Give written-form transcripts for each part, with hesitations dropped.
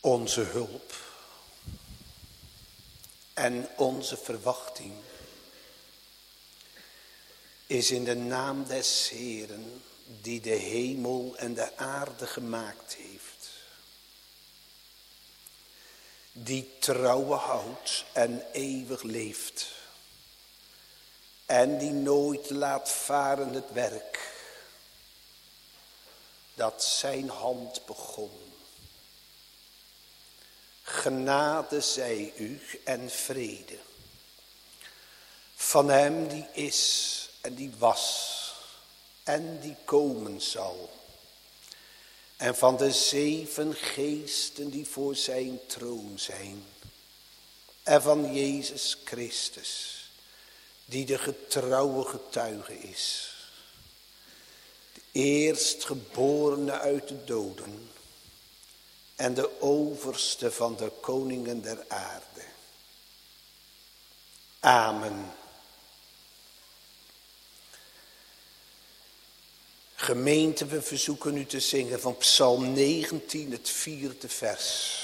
Onze hulp en onze verwachting is in de naam des Heeren, die de hemel en de aarde gemaakt heeft. Die trouwen houdt en eeuwig leeft. En die nooit laat varen het werk dat zijn hand begon. Genade zij u en vrede van hem die is en die was en die komen zal. En van de 7 geesten die voor zijn troon zijn. En van Jezus Christus, die de getrouwe getuige is. De eerstgeborene uit de doden. En de overste van de koningen der aarde. Amen. Gemeente, we verzoeken u te zingen van Psalm 19, het 4e vers.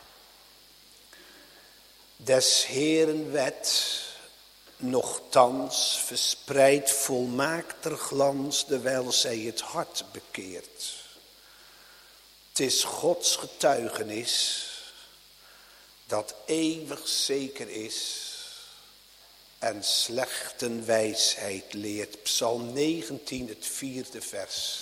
Des Heeren wet, nochtans verspreidt volmaakter glans, terwijl zij het hart bekeert. Het is Gods getuigenis, dat eeuwig zeker is en slechten wijsheid leert. Psalm 19, het 4e vers.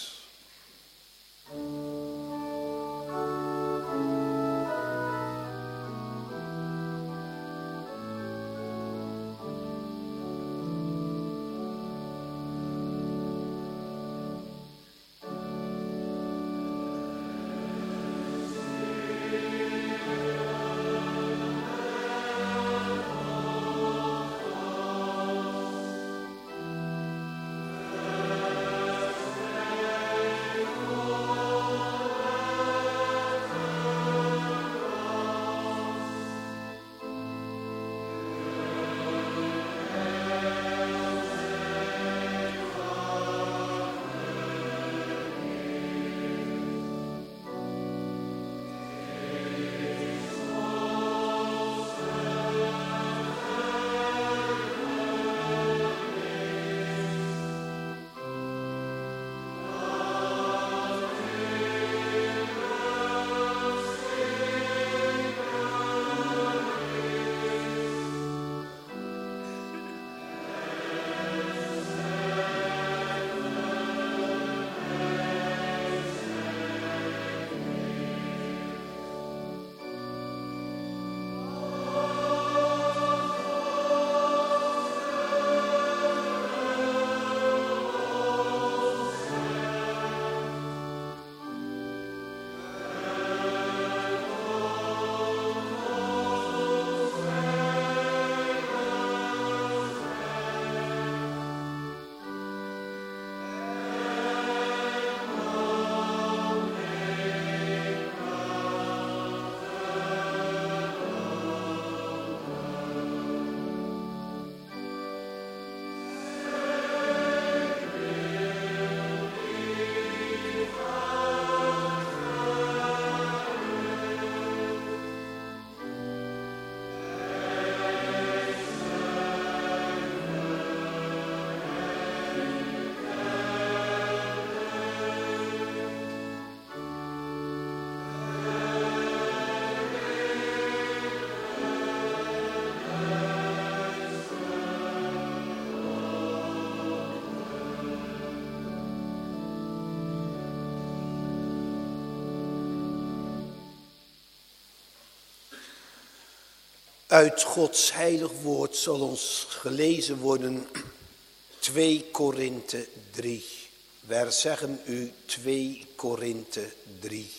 Uit Gods heilig woord zal ons gelezen worden 2 Korinthe 3. Wij zeggen u 2 Korinthe 3.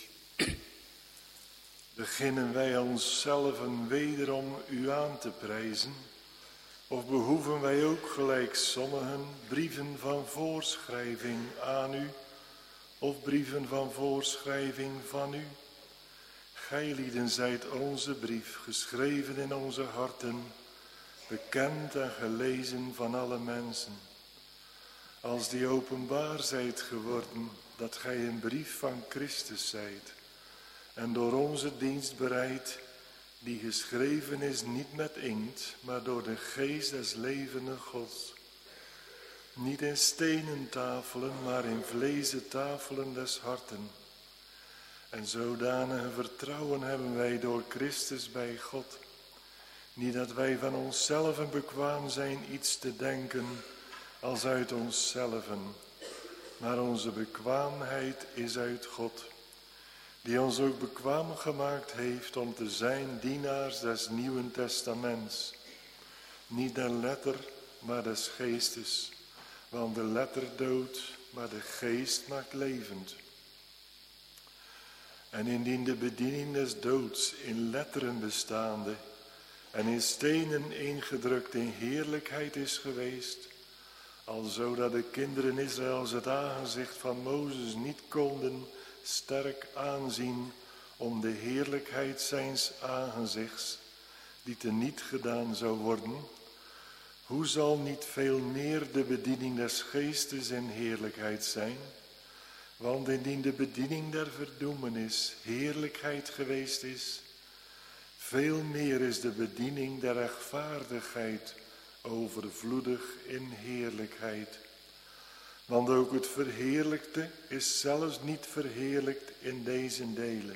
Beginnen wij onszelven wederom u aan te prijzen? Of behoeven wij ook gelijk sommigen brieven van voorschrijving aan u? Of brieven van voorschrijving van u? Gijlieden zijt onze brief, geschreven in onze harten, bekend en gelezen van alle mensen. Als die openbaar zijt geworden, dat gij een brief van Christus zijt, en door onze dienst bereid, die geschreven is niet met inkt, maar door de geest des levende Gods. Niet in stenen tafelen, maar in vlezen tafelen des harten. En zodanige vertrouwen hebben wij door Christus bij God. Niet dat wij van onszelven bekwaam zijn iets te denken als uit onszelven, maar onze bekwaamheid is uit God, die ons ook bekwaam gemaakt heeft om te zijn dienaars des Nieuwen Testaments. Niet de letter, maar des geestes, want de letter doodt, maar de geest maakt levend. En indien de bediening des doods in letteren bestaande en in stenen ingedrukt in heerlijkheid is geweest, alzo dat de kinderen Israëls het aangezicht van Mozes niet konden sterk aanzien om de heerlijkheid zijns aangezichts, die teniet gedaan zou worden, hoe zal niet veel meer de bediening des geestes in heerlijkheid zijn? Want indien de bediening der verdoemenis heerlijkheid geweest is, veel meer is de bediening der rechtvaardigheid overvloedig in heerlijkheid. Want ook het verheerlijkte is zelfs niet verheerlijkt in deze delen,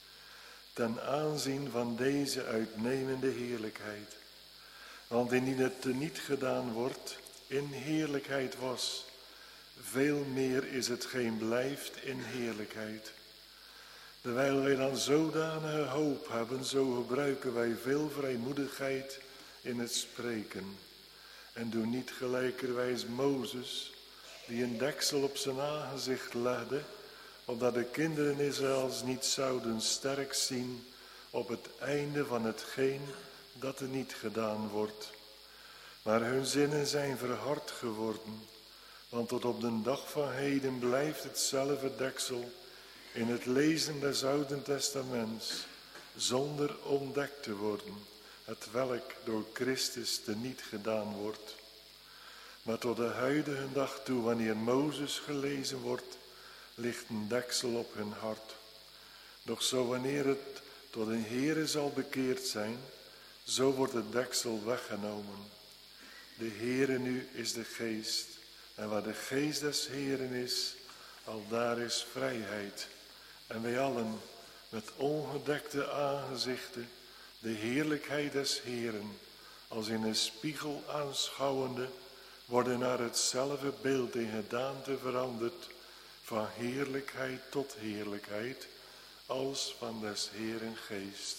ten aanzien van deze uitnemende heerlijkheid. Want indien het teniet gedaan wordt, in heerlijkheid was, veel meer is hetgeen blijft in heerlijkheid. Terwijl wij dan zodanige hoop hebben, zo gebruiken wij veel vrijmoedigheid in het spreken. En doen niet gelijkerwijs Mozes, die een deksel op zijn aangezicht legde, opdat de kinderen Israëls niet zouden sterk zien op het einde van hetgeen dat er niet gedaan wordt. Maar hun zinnen zijn verhard geworden, want tot op de dag van heden blijft hetzelfde deksel in het lezen des Oude Testaments, zonder ontdekt te worden, hetwelk door Christus teniet gedaan wordt. Maar tot de huidige dag toe, wanneer Mozes gelezen wordt, ligt een deksel op hun hart. Doch zo wanneer het tot een Heere zal bekeerd zijn, zo wordt het deksel weggenomen. De Heere nu is de geest, en waar de geest des Heeren is, aldaar is vrijheid. En wij allen, met ongedekte aangezichten, de heerlijkheid des Heeren, als in een spiegel aanschouwende, worden naar hetzelfde beeld in gedaante veranderd, van heerlijkheid tot heerlijkheid, als van des Heeren geest.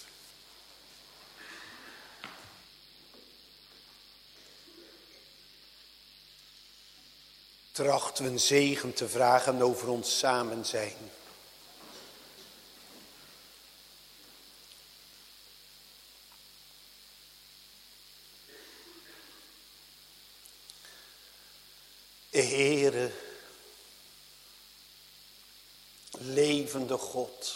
Trachten we een zegen te vragen over ons samen zijn. Heere, levende God,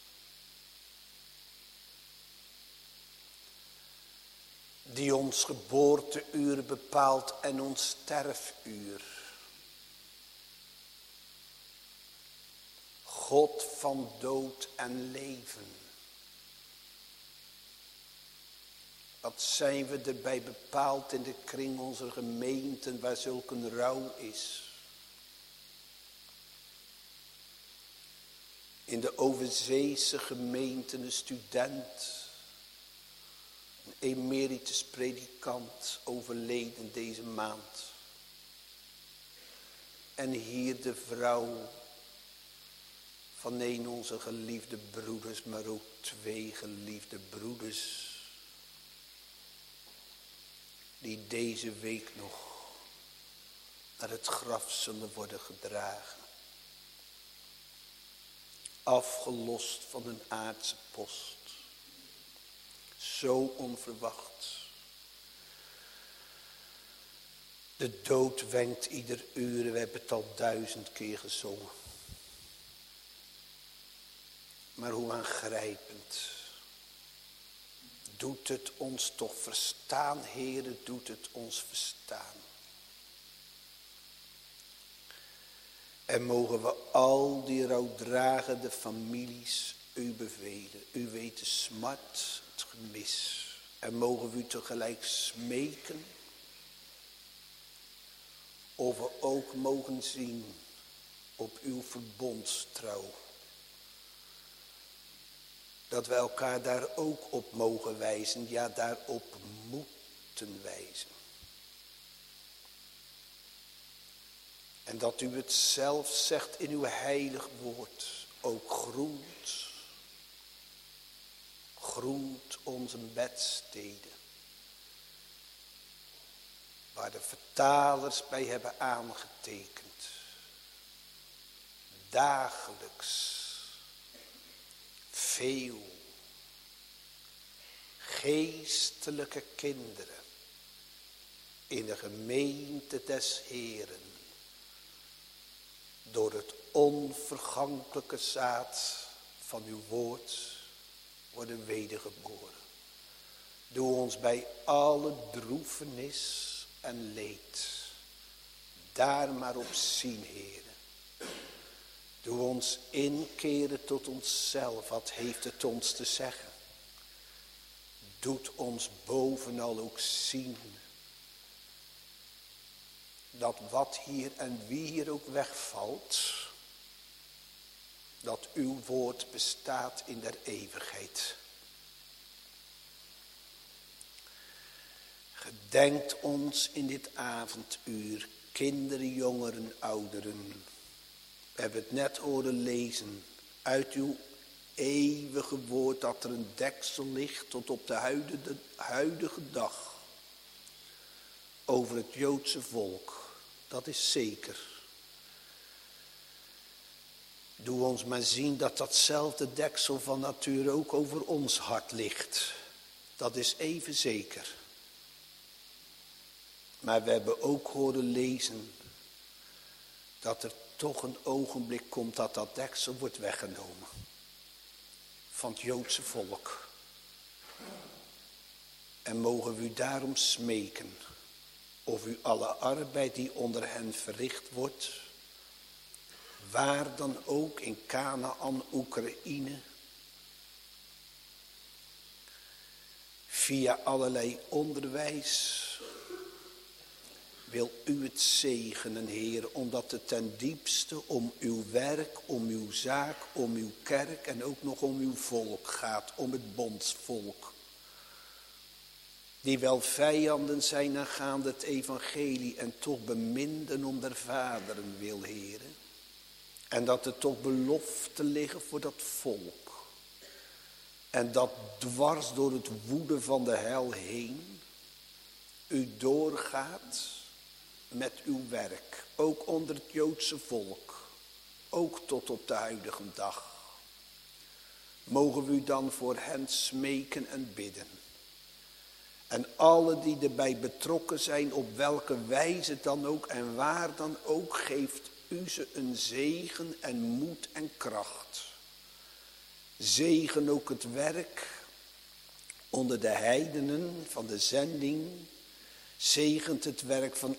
die ons geboorteuur bepaalt en ons sterfuur. God van dood en leven. Wat zijn we erbij bepaald in de kring onze gemeenten waar zulk een rouw is. In de overzeese gemeenten een student, een emeritus predikant overleden deze maand. En hier de vrouw van een onze geliefde broeders, maar ook 2 geliefde broeders, die deze week nog naar het graf zullen worden gedragen. Afgelost van een aardse post. Zo onverwacht. De dood wenkt ieder uur, we hebben het al 1000 keer gezongen. Maar hoe aangrijpend. Doet het ons toch verstaan, Heere, doet het ons verstaan. En mogen we al die rouwdragende families u bevelen. U weet de smart, het gemis. En mogen we u tegelijk smeken. Of we ook mogen zien op uw verbondstrouw. Dat we elkaar daar ook op mogen wijzen. Ja, daarop moeten wijzen. En dat u het zelf zegt in uw heilig woord. Ook groent onze bedsteden. Waar de vertalers bij hebben aangetekend. Dagelijks. Veel. Geestelijke kinderen. In de gemeente des Heeren. Door het onvergankelijke zaad van uw woord worden wedergeboren. Doe ons bij alle droefenis en leed daar maar op zien, Heere. Doe ons inkeren tot onszelf. Wat heeft het ons te zeggen? Doet ons bovenal ook zien dat wat hier en wie hier ook wegvalt, dat uw woord bestaat in der eeuwigheid. Gedenkt ons in dit avonduur, kinderen, jongeren, ouderen. We hebben het net horen lezen uit uw eeuwige woord dat er een deksel ligt tot op de huidige dag over het Joodse volk. Dat is zeker. Doe ons maar zien dat datzelfde deksel van nature ook over ons hart ligt. Dat is even zeker. Maar we hebben ook horen lezen dat er toch een ogenblik komt dat dat deksel wordt weggenomen. Van het Joodse volk. En mogen we u daarom smeken. Of u alle arbeid die onder hen verricht wordt. Waar dan ook in Kanaan, Oekraïne. Via allerlei onderwijs. Wil u het zegenen, Heer, omdat het ten diepste om uw werk, om uw zaak, om uw kerk en ook nog om uw volk gaat, om het bondsvolk. Die wel vijanden zijn aangaande het evangelie en toch beminden om der vaderen wil, Heer. En dat er toch beloften liggen voor dat volk. En dat dwars door het woede van de hel heen u doorgaat met uw werk, ook onder het Joodse volk, ook tot op de huidige dag. Mogen we u dan voor hen smeken en bidden. En alle die erbij betrokken zijn, op welke wijze dan ook en waar dan ook, geeft u ze een zegen en moed en kracht. Zegen ook het werk onder de heidenen van de zending. Zegent het werk van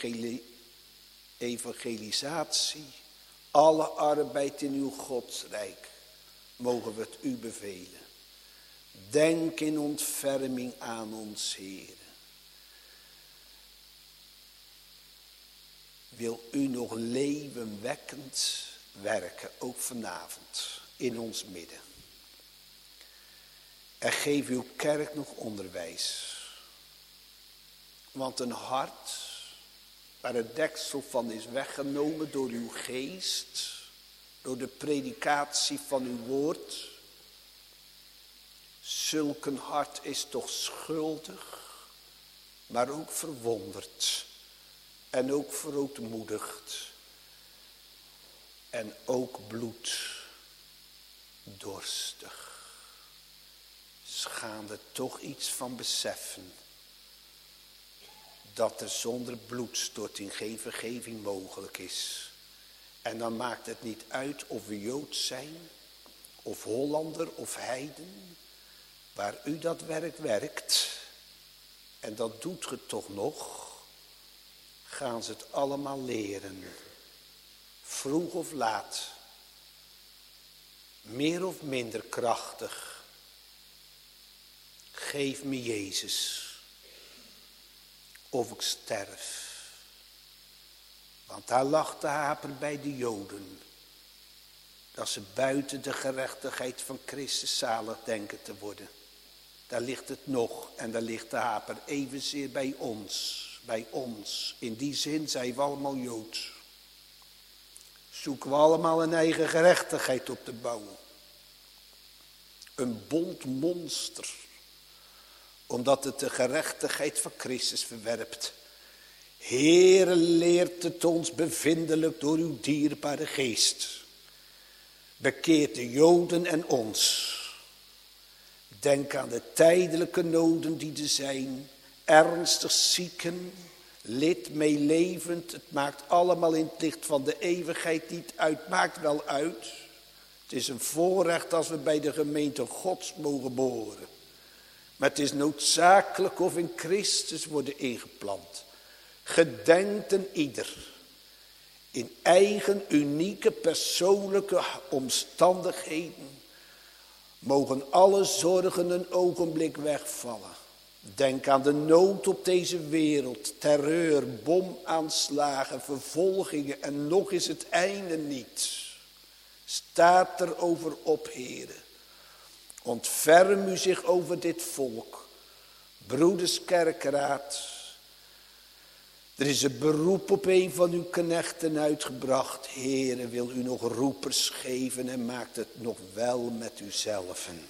evangelisatie. Alle arbeid in uw godsrijk. Mogen we het u bevelen. Denk in ontferming aan ons, Heer. Wil u nog levenwekkend werken, ook vanavond, in ons midden. En geef uw kerk nog onderwijs. Want een hart waar het deksel van is weggenomen door uw geest, door de predikatie van uw woord. Zulk een hart is toch schuldig, maar ook verwonderd en ook verootmoedigd en ook bloeddorstig. Schaamde toch iets van beseffen dat er zonder bloedstorting geen vergeving mogelijk is. En dan maakt het niet uit of we Joods zijn, of Hollander of heiden. Waar u dat werk werkt, en dat doet ge toch nog, gaan ze het allemaal leren. Vroeg of laat. meer of minder krachtig. Geef me Jezus, of ik sterf. Want daar lag de haper bij de Joden. Dat ze buiten de gerechtigheid van Christus zalig denken te worden. Daar ligt het nog en daar ligt de haper evenzeer bij ons. Bij ons. In die zin zijn we allemaal Joods. Zoeken we allemaal een eigen gerechtigheid op te bouwen. Een bont monster. Omdat het de gerechtigheid van Christus verwerpt. Heere, leert het ons bevindelijk door uw dierbare geest. Bekeert de Joden en ons. Denk aan de tijdelijke noden die er zijn. Ernstig zieken, lid meelevend. Het maakt allemaal in het licht van de eeuwigheid niet uit. Maakt wel uit. Het is een voorrecht als we bij de gemeente Gods mogen behoren. Maar het is noodzakelijk of in Christus worden ingeplant. Gedenkt een ieder in eigen unieke persoonlijke omstandigheden. Mogen alle zorgen een ogenblik wegvallen. Denk aan de nood op deze wereld, terreur, bomaanslagen, vervolgingen en nog is het einde niet. Staat er over op, Heere. Ontferm u zich over dit volk. Broeders Kerkraad, er is een beroep op een van uw knechten uitgebracht. Heere, wil u nog roepers geven en maakt het nog wel met uzelfen.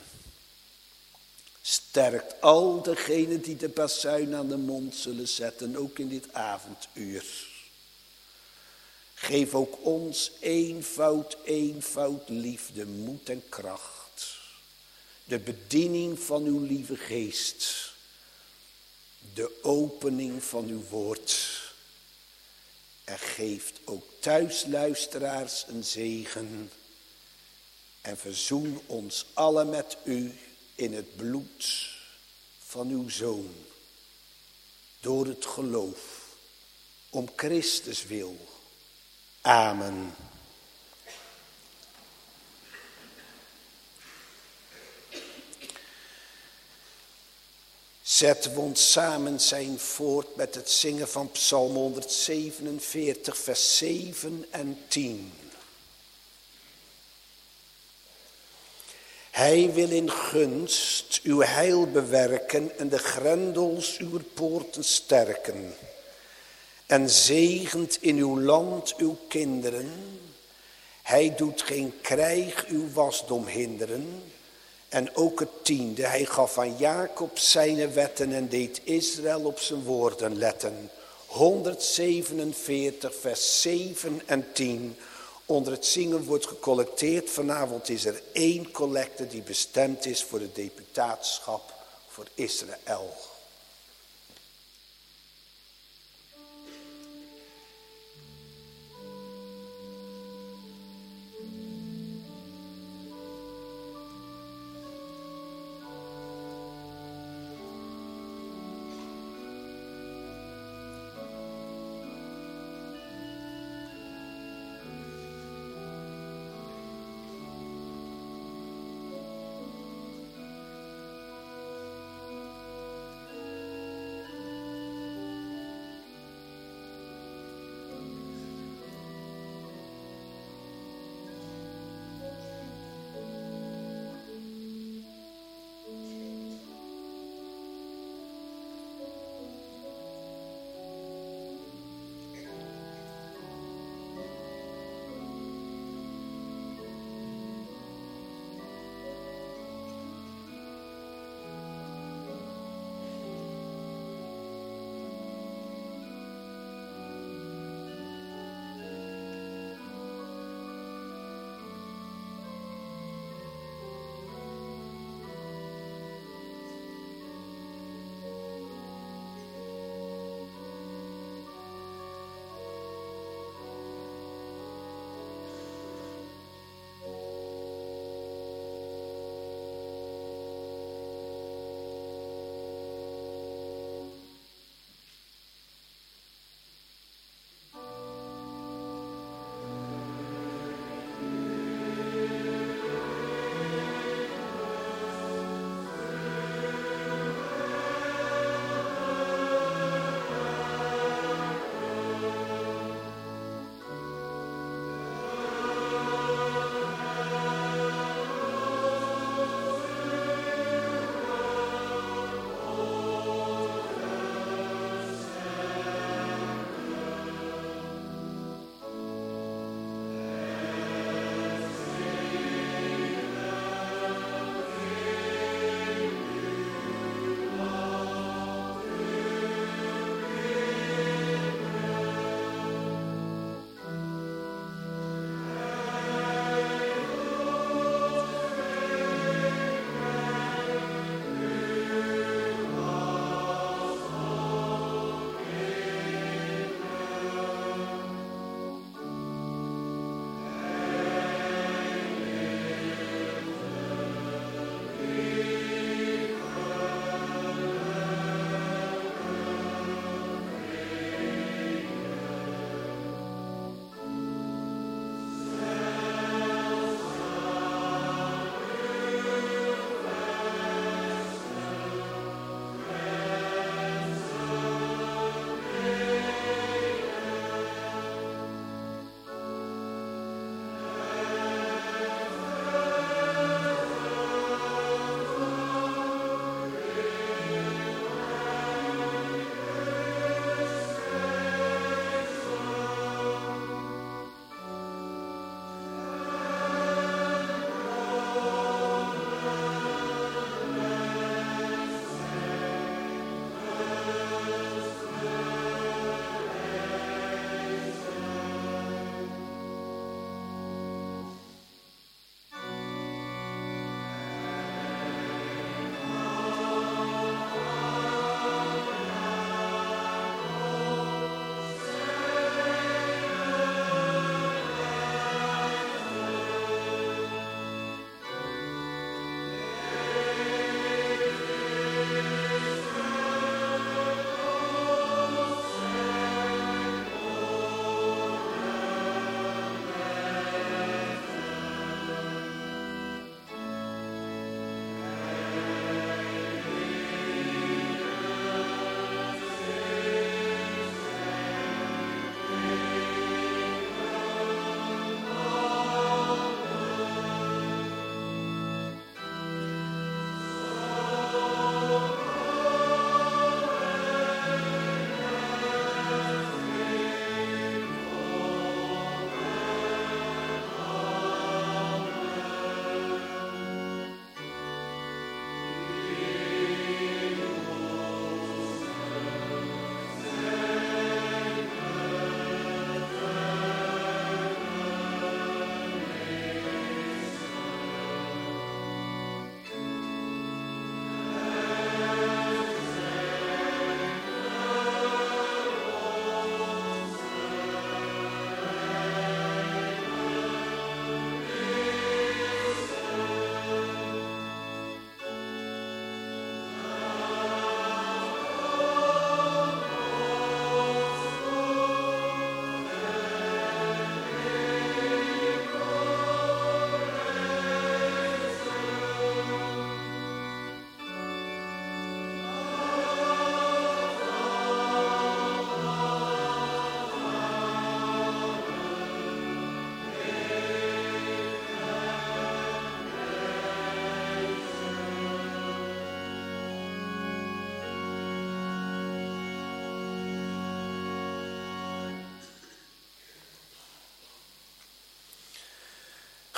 Sterkt al degenen die de bazuin aan de mond zullen zetten, ook in dit avonduur. Geef ook ons eenvoud liefde, moed en kracht. De bediening van uw lieve geest. De opening van uw woord. En geeft ook thuisluisteraars een zegen. En verzoen ons allen met u in het bloed van uw Zoon. Door het geloof. Om Christus wil. Amen. Zetten we ons samen zijn voort met het zingen van Psalm 147, vers 7 en 10. Hij wil in gunst uw heil bewerken en de grendels uw poorten sterken. En zegent in uw land uw kinderen. Hij doet geen krijg uw wasdom hinderen. En ook het 10e, hij gaf aan Jacob zijn wetten en deed Israël op zijn woorden letten. 147 vers 7 en 10. Onder het zingen wordt gecollecteerd. Vanavond is er 1 collecte die bestemd is voor het deputaatschap voor Israël.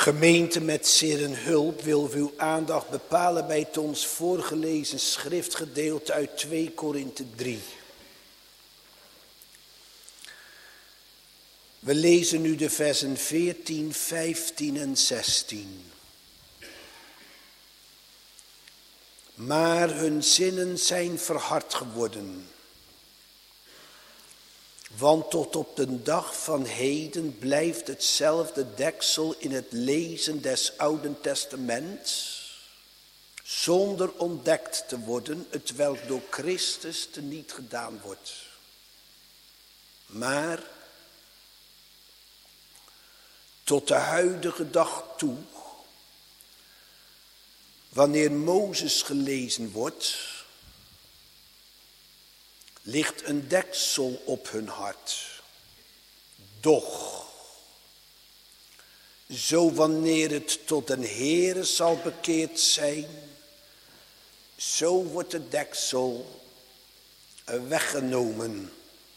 Gemeente, met zeer een hulp wil we uw aandacht bepalen bij het ons voorgelezen schriftgedeelte uit 2 Korinthe 3. We lezen nu de versen 14, 15 en 16. Maar hun zinnen zijn verhard geworden. Want tot op de dag van heden blijft hetzelfde deksel in het lezen des Oude Testaments, zonder ontdekt te worden, hetwelk door Christus teniet gedaan wordt. Maar tot de huidige dag toe, wanneer Mozes gelezen wordt, ligt een deksel op hun hart. Doch, zo wanneer het tot den Heere zal bekeerd zijn, zo wordt het deksel weggenomen.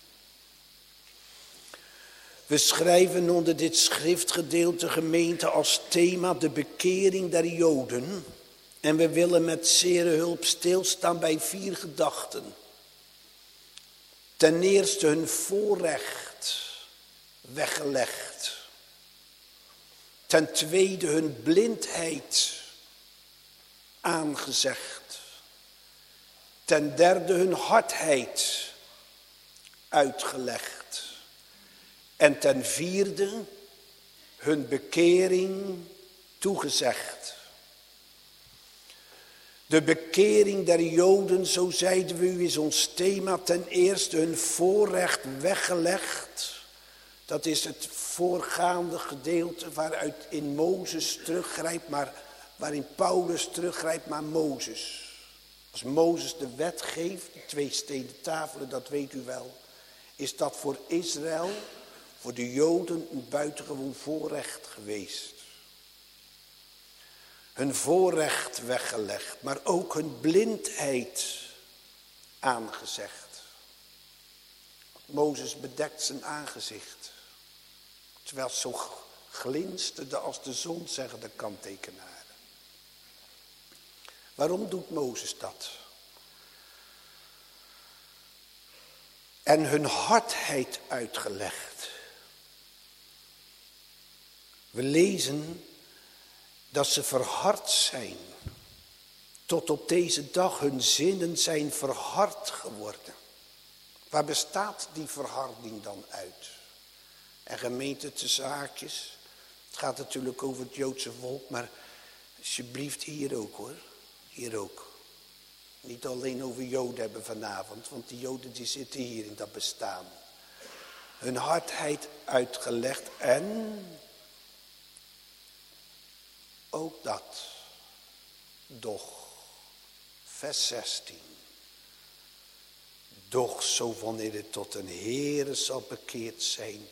We schrijven onder dit schriftgedeelte, gemeente, als thema de bekering der Joden. En we willen met zere hulp stilstaan bij 4 gedachten. Ten eerste hun voorrecht weggelegd. Ten tweede hun blindheid aangezegd. Ten derde hun hardheid uitgelegd. En ten vierde hun bekering toegezegd. De bekering der Joden, zo zeiden we u, is ons thema. Ten eerste hun voorrecht weggelegd. Dat is het voorgaande gedeelte waaruit in Mozes teruggrijpt, maar waarin Paulus teruggrijpt naar Mozes. Als Mozes de wet geeft, de 2 stenen tafelen, dat weet u wel, is dat voor Israël, voor de Joden, een buitengewoon voorrecht geweest. Hun voorrecht weggelegd, maar ook hun blindheid aangezegd. Mozes bedekt zijn aangezicht, terwijl het zo glinsterde als de zon, zeggen de kanttekenaren. Waarom doet Mozes dat? En hun hardheid uitgelegd. We lezen dat ze verhard zijn. Tot op deze dag hun zinnen zijn verhard geworden. Waar bestaat die verharding dan uit? En gemeente tussen haakjes. Het gaat natuurlijk over het Joodse volk, maar alsjeblieft hier ook hoor. Hier ook. Niet alleen over Joden hebben vanavond, want die Joden die zitten hier in dat bestaan. Hun hardheid uitgelegd en ook dat. Doch, vers 16. Doch zo wanneer het tot een Heere zal bekeerd zijn,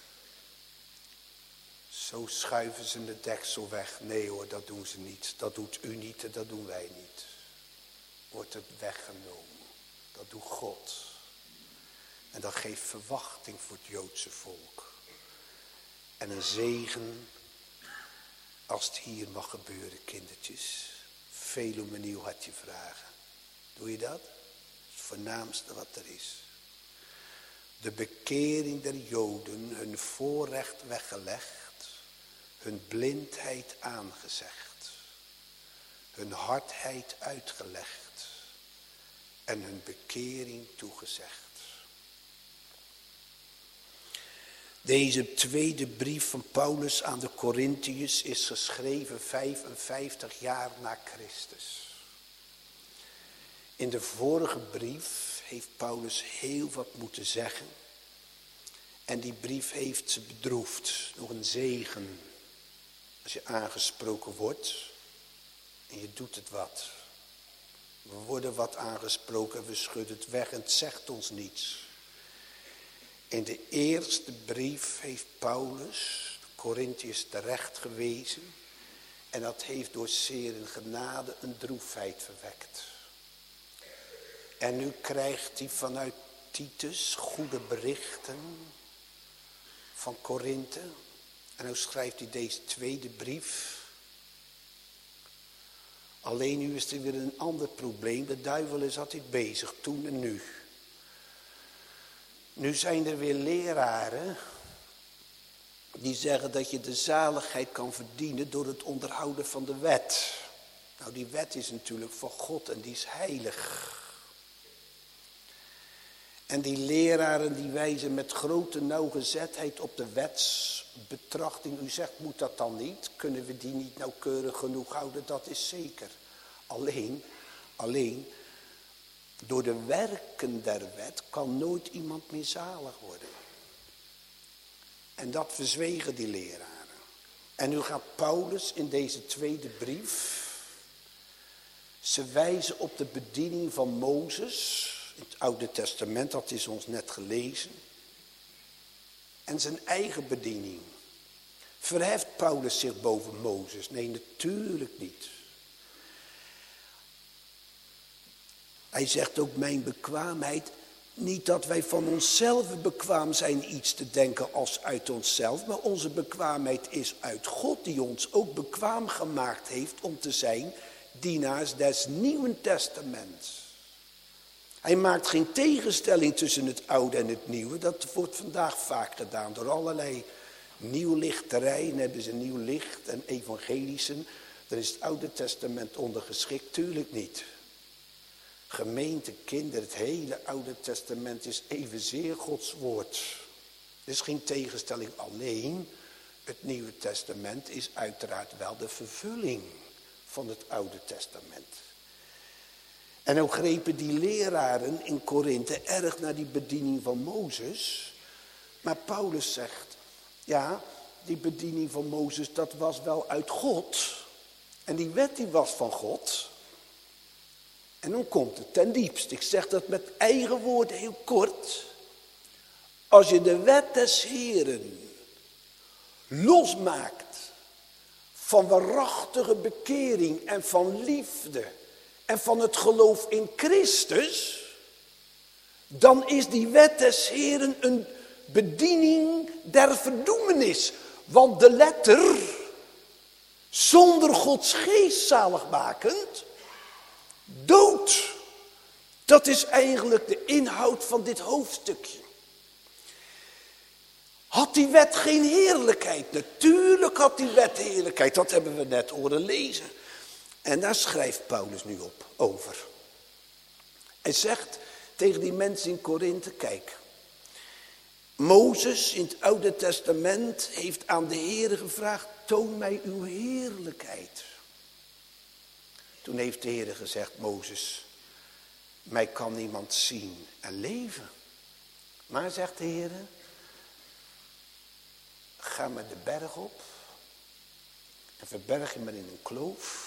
zo schuiven ze de deksel weg. Nee hoor, dat doen ze niet. Dat doet u niet en dat doen wij niet. Wordt het weggenomen. Dat doet God. En dat geeft verwachting voor het Joodse volk. En een zegen als het hier mag gebeuren, kindertjes. Veel om een nieuw hartje vragen. Doe je dat? Dat is het voornaamste wat er is. De bekering der Joden, hun voorrecht weggelegd. Hun blindheid aangezegd. Hun hardheid uitgelegd. En hun bekering toegezegd. Deze tweede brief van Paulus aan de Korintiërs is geschreven 55 jaar na Christus. In de vorige brief heeft Paulus heel wat moeten zeggen. En die brief heeft ze bedroefd. Nog een zegen. Als je aangesproken wordt en je doet het wat. We worden wat aangesproken en we schudden het weg en het zegt ons niets. In de eerste brief heeft Paulus de Korintiërs terecht gewezen. En dat heeft door zeer in genade een droefheid verwekt. En nu krijgt hij vanuit Titus goede berichten van Korinthe. En nou schrijft hij deze tweede brief. Alleen nu is er weer een ander probleem. De duivel is altijd bezig, toen en nu. Nu zijn er weer leraren die zeggen dat je de zaligheid kan verdienen door het onderhouden van de wet. Nou, die wet is natuurlijk van God en die is heilig. En die leraren die wijzen met grote nauwgezetheid op de wetsbetrachting. U zegt, moet dat dan niet? Kunnen we die niet nauwkeurig genoeg houden? Dat is zeker. Alleen, door de werken der wet kan nooit iemand meer zalig worden. En dat verzwegen die leraren. En nu gaat Paulus in deze tweede brief. Ze wijzen op de bediening van Mozes. In het Oude Testament, dat is ons net gelezen. En zijn eigen bediening. Verheft Paulus zich boven Mozes? Nee, natuurlijk niet. Hij zegt ook mijn bekwaamheid. Niet dat wij van onszelf bekwaam zijn iets te denken als uit onszelf. Maar onze bekwaamheid is uit God die ons ook bekwaam gemaakt heeft om te zijn dienaars des Nieuwen Testaments. Hij maakt geen tegenstelling tussen het oude en het nieuwe. Dat wordt vandaag vaak gedaan door allerlei nieuwlichterijen. Hebben ze nieuw licht en evangelischen. Daar is het Oude Testament onder geschikt. Tuurlijk niet. Gemeente, kinderen, het hele Oude Testament is evenzeer Gods woord. Er is geen tegenstelling, alleen het Nieuwe Testament is uiteraard wel de vervulling van het Oude Testament. En ook grepen die leraren in Korinthe erg naar die bediening van Mozes. Maar Paulus zegt, ja, die bediening van Mozes, dat was wel uit God. En die wet die was van God. En dan komt het ten diepste. Ik zeg dat met eigen woorden heel kort. Als je de wet des Heren losmaakt van waarachtige bekering en van liefde en van het geloof in Christus, dan is die wet des Heren een bediening der verdoemenis. Want de letter, zonder Gods geest zaligmakend, dood. Dat is eigenlijk de inhoud van dit hoofdstukje. Had die wet geen heerlijkheid? Natuurlijk had die wet heerlijkheid. Dat hebben we net horen lezen. En daar schrijft Paulus nu op over. Hij zegt tegen die mensen in Korinthe, kijk. Mozes in het Oude Testament heeft aan de Heere gevraagd, toon mij uw heerlijkheid. Toen heeft de Heere gezegd, Mozes, mij kan niemand zien en leven. Maar, zegt de Heere, ga maar de berg op en verberg je maar in een kloof.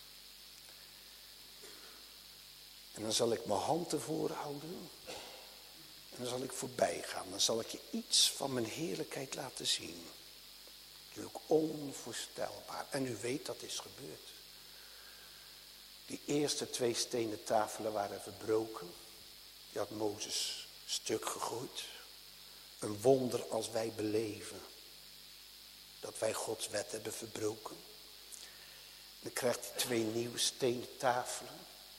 En dan zal ik mijn hand ervoor houden en dan zal ik voorbij gaan. Dan zal ik je iets van mijn heerlijkheid laten zien. Natuurlijk onvoorstelbaar. En u weet, dat is gebeurd. Die eerste 2 stenen tafelen waren verbroken. Die had Mozes stuk gegooid. Een wonder als wij beleven. Dat wij Gods wet hebben verbroken. Dan krijgt hij 2 nieuwe stenen tafelen.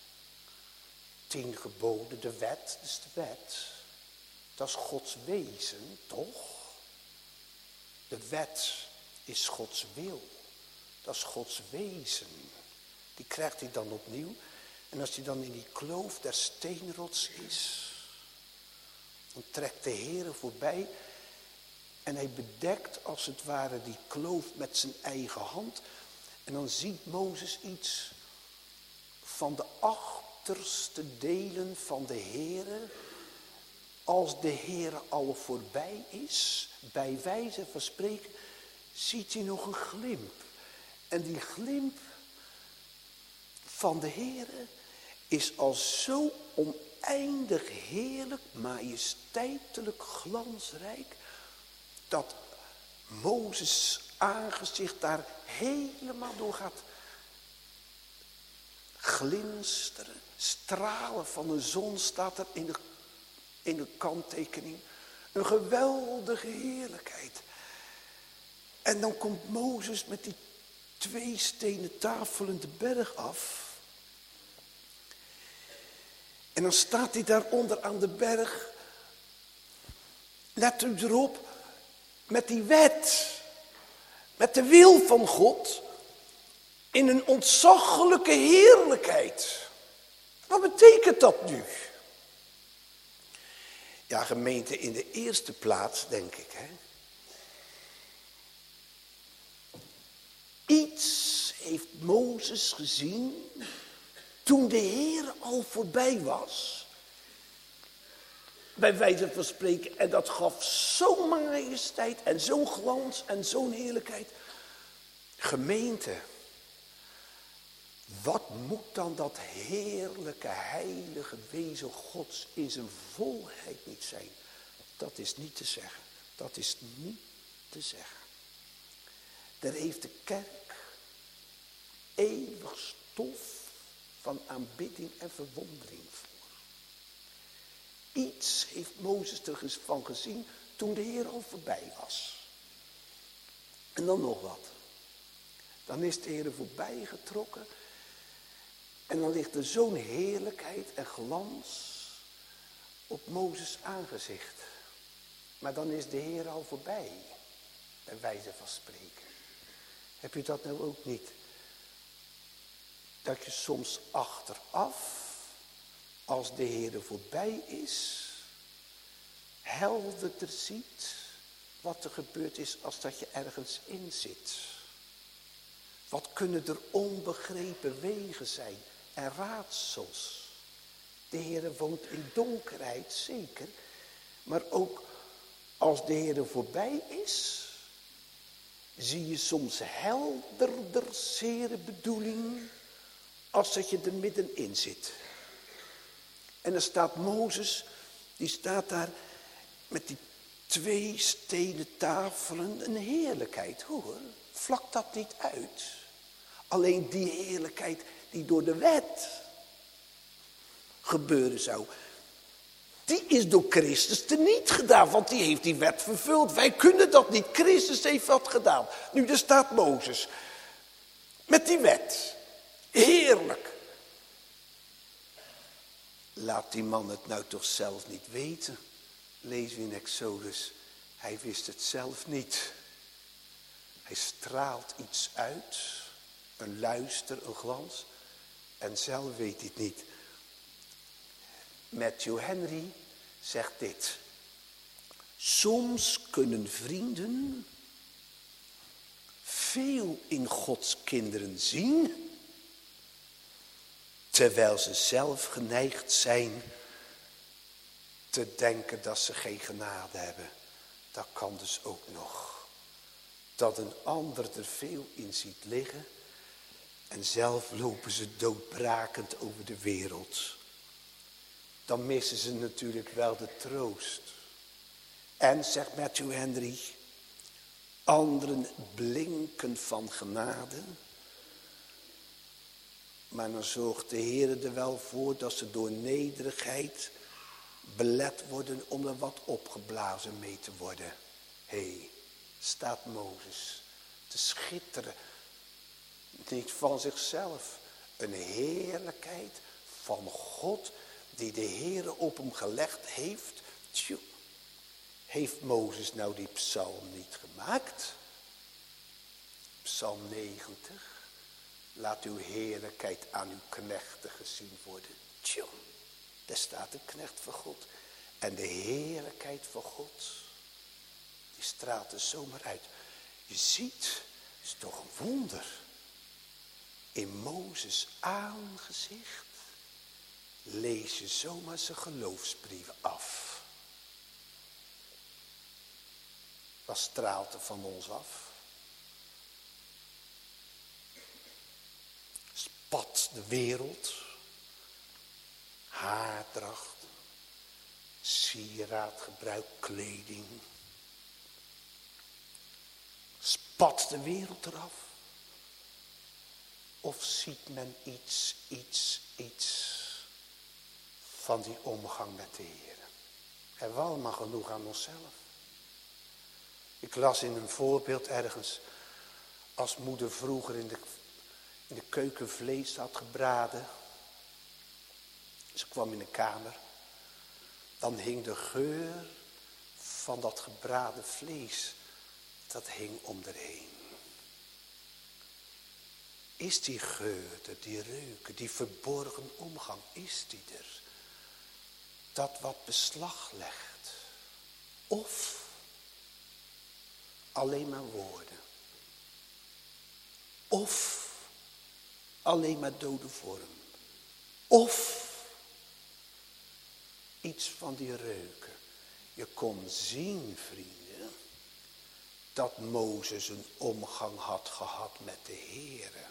10 geboden, de wet, dus de wet. Dat is Gods wezen, toch? De wet is Gods wil. Dat is Gods wezen. Die krijgt hij dan opnieuw. En als hij dan in die kloof der steenrots is, dan trekt de Heere voorbij. En hij bedekt als het ware die kloof met zijn eigen hand. En dan ziet Mozes iets van de achterste delen van de Heere. Als de Heere al voorbij is, bij wijze van spreken, ziet hij nog een glimp. En die glimp van de Heere is al zo oneindig heerlijk, majesteitelijk, glansrijk, dat Mozes aangezicht daar helemaal door gaat glinsteren. Stralen van de zon staat er in de kanttekening. Een geweldige heerlijkheid. En dan komt Mozes met die 2 stenen tafelen de berg af. En dan staat hij daaronder aan de berg. Let u erop, met die wet, met de wil van God, in een ontzaglijke heerlijkheid. Wat betekent dat nu? Ja, gemeente, in de eerste plaats denk ik, hè. Iets heeft Mozes gezien toen de Heer al voorbij was. Bij wijze van spreken, en dat gaf zo'n majesteit en zo'n glans en zo'n heerlijkheid. Gemeente, wat moet dan dat heerlijke, heilige wezen Gods in zijn volheid niet zijn? Dat is niet te zeggen. Dat is niet te zeggen. Daar heeft de kerk eeuwig stof van aanbidding en verwondering voor. Iets heeft Mozes ervan gezien toen de Heer al voorbij was. En dan nog wat. Dan is de Heer voorbij getrokken. En dan ligt er zo'n heerlijkheid en glans op Mozes aangezicht. Maar dan is de Heer al voorbij. Bij wijze van spreken. Heb je dat nou ook niet? Dat je soms achteraf, als de Heer er voorbij is, helderder ziet wat er gebeurd is als dat je ergens in zit. Wat kunnen er onbegrepen wegen zijn en raadsels. De Heer woont in donkerheid, zeker. Maar ook als de Heer er voorbij is, zie je soms helderder zere bedoeling als dat je er middenin zit. En dan staat Mozes, die staat daar met die 2 stenen tafelen, een heerlijkheid, hoor. Vlakt dat niet uit. Alleen die heerlijkheid die door de wet gebeuren zou, die is door Christus teniet gedaan, want die heeft die wet vervuld. Wij kunnen dat niet, Christus heeft dat gedaan. Nu, daar staat Mozes met die wet. Heerlijk. Laat die man het nou toch zelf niet weten. Lezen we in Exodus. Hij wist het zelf niet. Hij straalt iets uit. Een luister, een glans. En zelf weet hij het niet. Matthew Henry zegt dit. Soms kunnen vrienden veel in Gods kinderen zien, terwijl ze zelf geneigd zijn te denken dat ze geen genade hebben. Dat kan dus ook nog. Dat een ander er veel in ziet liggen en zelf lopen ze doodbrakend over de wereld. Dan missen ze natuurlijk wel de troost. En, zegt Matthew Henry, anderen blinken van genade. Maar dan zorgt de Heer er wel voor dat ze door nederigheid belet worden om er wat opgeblazen mee te worden. Hé, staat Mozes te schitteren. Niet van zichzelf. Een heerlijkheid van God die de Heer op hem gelegd heeft. Tjoe, heeft Mozes nou die psalm niet gemaakt? Psalm 90. Laat uw heerlijkheid aan uw knechten gezien worden. Tjoe, daar staat de knecht van God. En de heerlijkheid van God, die straalt er zomaar uit. Je ziet, het is toch een wonder. In Mozes aangezicht lees je zomaar zijn geloofsbrieven af. Wat straalt er van ons af? Spat de wereld, haardracht, sieraadgebruik, kleding. Spat de wereld eraf? Of ziet men iets van die omgang met de Heer? Hebben we allemaal genoeg aan onszelf? Ik las in een voorbeeld ergens, als moeder vroeger in de keuken vlees had gebraden. Ze kwam in de kamer, dan hing de geur van dat gebraden vlees, dat hing om haar heen. Is die geur er, die reuken, die verborgen omgang, is die er? Dat wat beslag legt. Of alleen maar woorden. Of alleen maar dode vorm. Of iets van die reuken. Je kon zien, vrienden, dat Mozes een omgang had gehad met de Heere.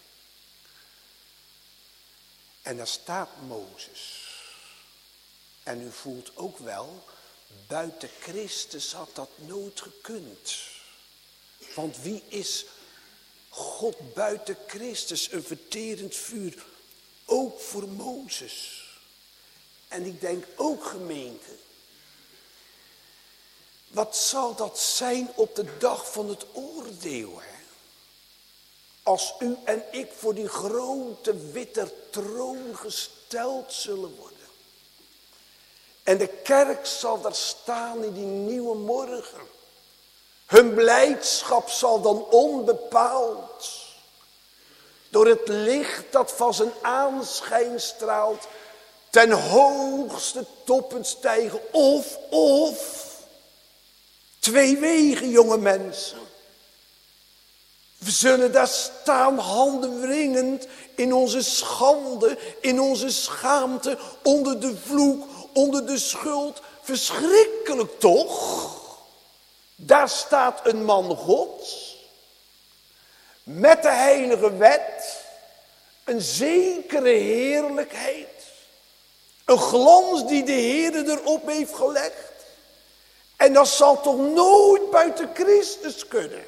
En daar staat Mozes. En u voelt ook wel, buiten Christus had dat nooit gekund. Want wie is God buiten Christus? Een verterend vuur. Ook voor Mozes. En ik denk ook, gemeente. Wat zal dat zijn op de dag van het oordeel, hè? Als u en ik voor die grote witte troon gesteld zullen worden. En de kerk zal daar staan in die nieuwe morgen. Hun blijdschap zal dan onbepaald door het licht dat van zijn aanschijn straalt ten hoogste toppen stijgen. Of twee wegen, jonge mensen. We zullen daar staan, handen wringend, in onze schande, in onze schaamte, onder de vloek, onder de schuld. Verschrikkelijk toch? Daar staat een man Gods, met de heilige wet, een zekere heerlijkheid, een glans die de Heer erop heeft gelegd. En dat zal toch nooit buiten Christus kunnen.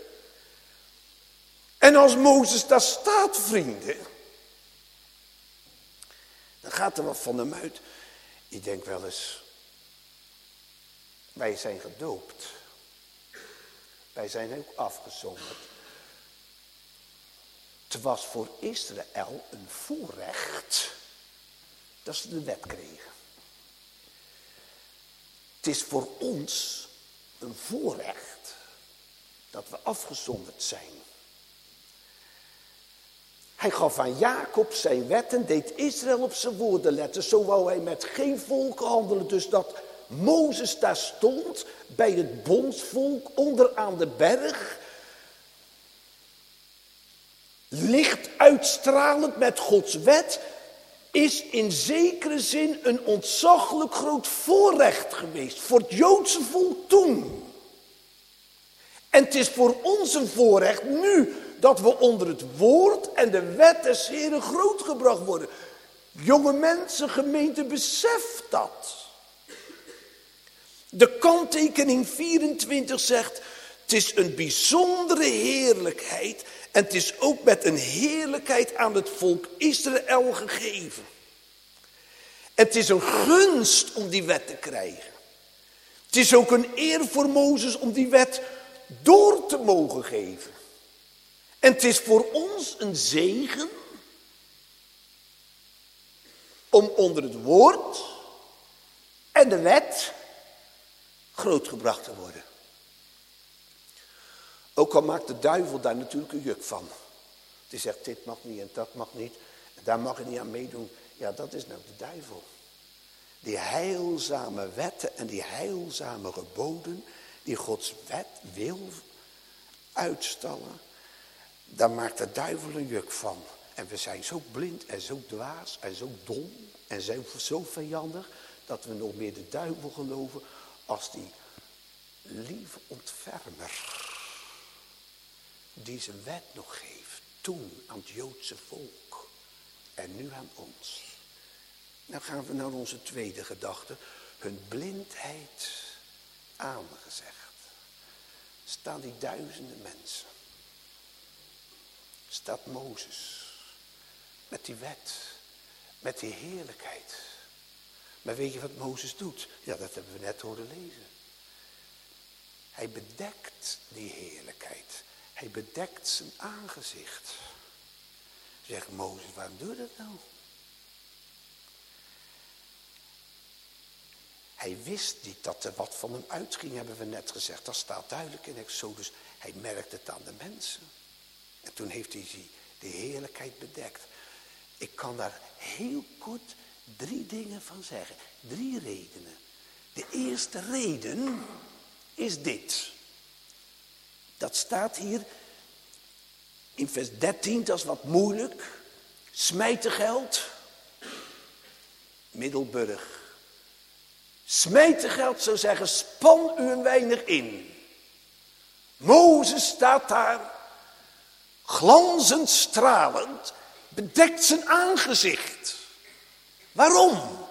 En als Mozes daar staat, vrienden, dan gaat er wat van hem uit. Ik denk wel eens, wij zijn gedoopt. Wij zijn ook afgezonderd. Het was voor Israël een voorrecht dat ze de wet kregen. Het is voor ons een voorrecht dat we afgezonderd zijn. Hij gaf aan Jacob zijn wetten, deed Israël op zijn woorden letten. Zo wou hij met geen volk handelen. Dus dat Mozes daar stond bij het bondsvolk onderaan de berg. Licht uitstralend met Gods wet. Is in zekere zin een ontzaglijk groot voorrecht geweest. Voor het Joodse volk toen. En het is voor ons een voorrecht nu. Dat we onder het woord en de wet des Heren grootgebracht worden. Jonge mensen, gemeente, besef dat. De kanttekening 24 zegt, het is een bijzondere heerlijkheid. En het is ook met een heerlijkheid aan het volk Israël gegeven. En het is een gunst om die wet te krijgen. Het is ook een eer voor Mozes om die wet door te mogen geven. En het is voor ons een zegen om onder het woord en de wet grootgebracht te worden. Ook al maakt de duivel daar natuurlijk een juk van. Die zegt dit mag niet en dat mag niet. En daar mag je niet aan meedoen. Ja, dat is nou de duivel. Die heilzame wetten en die heilzame geboden die Gods wet wil uitstallen. Daar maakt de duivel een juk van. En we zijn zo blind en zo dwaas en zo dom en zo vijandig dat we nog meer de duivel geloven als die lieve ontfermer die zijn wet nog geeft. Toen aan het Joodse volk en nu aan ons. Nou gaan we naar onze tweede gedachte. Hun blindheid aangezegd. Staan die duizenden mensen. Staat Mozes. Met die wet. Met die heerlijkheid. Maar weet je wat Mozes doet? Ja, dat hebben we net horen lezen. Hij bedekt die heerlijkheid. Hij bedekt zijn aangezicht. Zegt Mozes, waarom doe je dat nou? Hij wist niet dat er wat van hem uitging, hebben we net gezegd. Dat staat duidelijk in Exodus. Hij merkte het aan de mensen. En toen heeft hij de heerlijkheid bedekt. Ik kan daar heel kort 3 dingen van zeggen. 3 redenen. De eerste reden is dit. Dat staat hier in vers 13, dat is wat moeilijk. Smijtengeld. Middelburg. Smijtengeld zou zeggen, span u een weinig in. Mozes staat daar, glanzend stralend, bedekt zijn aangezicht. Waarom?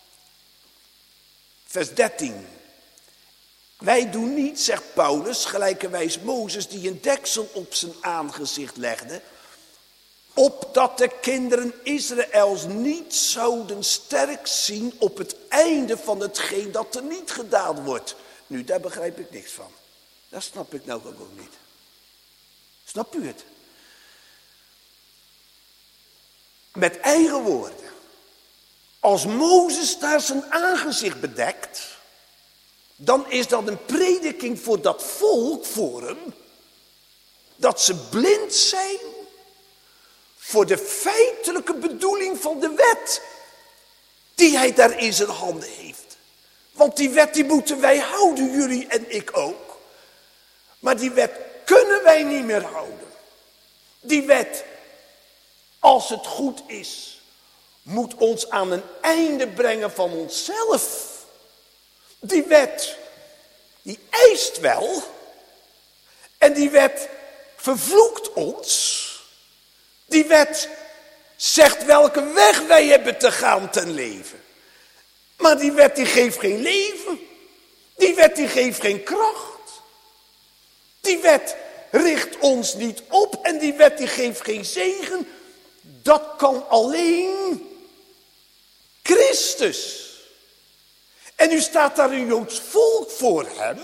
Vers 13. Wij doen niet, zegt Paulus, gelijkerwijs Mozes die een deksel op zijn aangezicht legde, opdat de kinderen Israëls niet zouden sterk zien op het einde van hetgeen dat er niet gedaan wordt. Nu, daar begrijp ik niks van. Dat snap ik nou ook niet. Snapt u het? Met eigen woorden. Als Mozes daar zijn aangezicht bedekt, dan is dat een prediking voor dat volk voor hem, dat ze blind zijn voor de feitelijke bedoeling van de wet die hij daar in zijn handen heeft. Want die wet die moeten wij houden, jullie en ik ook. Maar die wet kunnen wij niet meer houden. Die wet, als het goed is, moet ons aan een einde brengen van onszelf. Die wet, die eist wel. En die wet vervloekt ons. Die wet zegt welke weg wij hebben te gaan ten leven. Maar die wet die geeft geen leven. Die wet die geeft geen kracht. Die wet richt ons niet op en die wet die geeft geen zegen. Dat kan alleen Christus. En nu staat daar een Joods volk voor hem.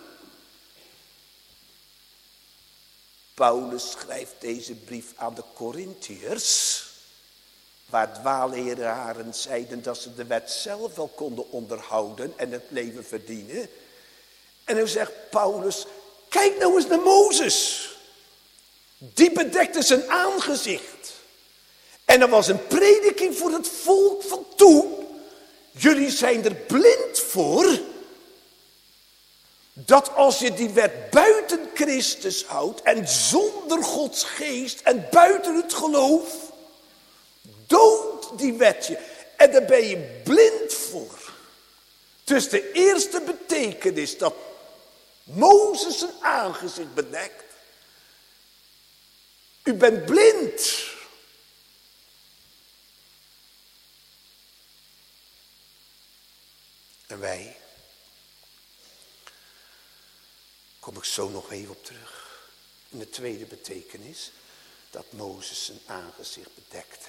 Paulus schrijft deze brief aan de Korintiërs, waar dwaalleraren zeiden dat ze de wet zelf wel konden onderhouden en het leven verdienen. En dan zegt Paulus, kijk nou eens naar Mozes. Die bedekte zijn aangezicht. En er was een prediking voor het volk van toen. Jullie zijn er blind voor, dat als je die wet buiten Christus houdt en zonder Gods geest en buiten het geloof, doodt die wet je. En daar ben je blind voor. Dus de eerste betekenis dat Mozes zijn aangezicht bedekt. U bent blind. En wij, kom ik zo nog even op terug. En de tweede betekenis, dat Mozes zijn aangezicht bedekte.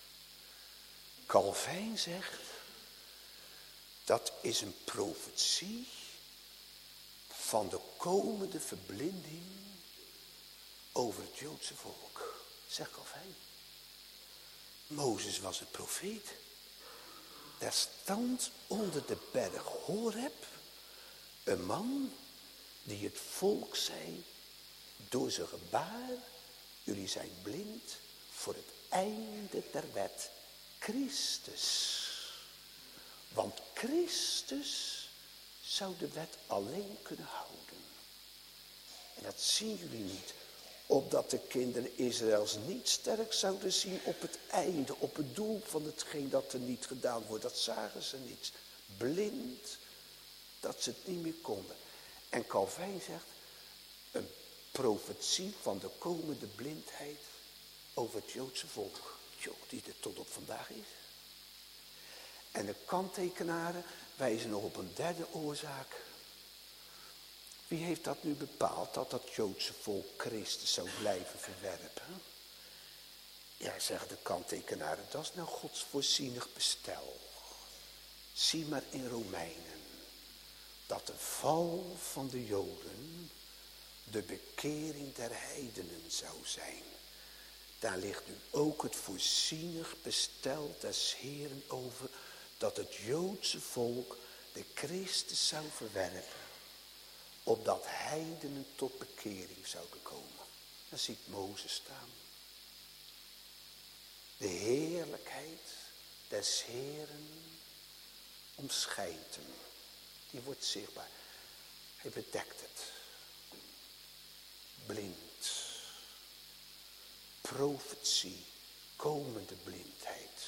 Calvijn zegt, dat is een profetie van de komende verblinding over het Joodse volk. Zegt Calvijn. Mozes was een profeet. Daar stond onder de berg Horeb een man die het volk zei door zijn gebaar, jullie zijn blind voor het einde der wet, Christus. Want Christus zou de wet alleen kunnen houden. En dat zien jullie niet, opdat de kinderen Israëls niet sterk zouden zien op het einde, op het doel van hetgeen dat er niet gedaan wordt. Dat zagen ze niet. Blind, dat ze het niet meer konden. En Calvijn zegt, een profetie van de komende blindheid over het Joodse volk. Jo, die er tot op vandaag is. En de kanttekenaren wijzen nog op een derde oorzaak. Wie heeft dat nu bepaald, dat dat Joodse volk Christus zou blijven verwerpen? Ja, zeggen de kanttekenaren, dat is nou Gods voorzienig bestel. Zie maar in Romeinen. dat de val van de Joden de bekering der heidenen zou zijn. Daar ligt nu ook het voorzienig bestel des Heeren over, dat het Joodse volk de Christus zou verwerpen, opdat heidenen tot bekering zouden komen. Dan ziet Mozes staan. De heerlijkheid des Heeren omschijnt hem. Die wordt zichtbaar. Hij bedekt het. Blind. Profetie. Komende blindheid.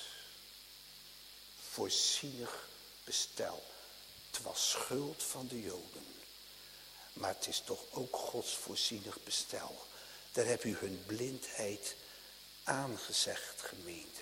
Voorzienig bestel. Het was schuld van de Joden. Maar het is toch ook Gods voorzienig bestel. Daar heb u hun blindheid aangezegd, gemeente.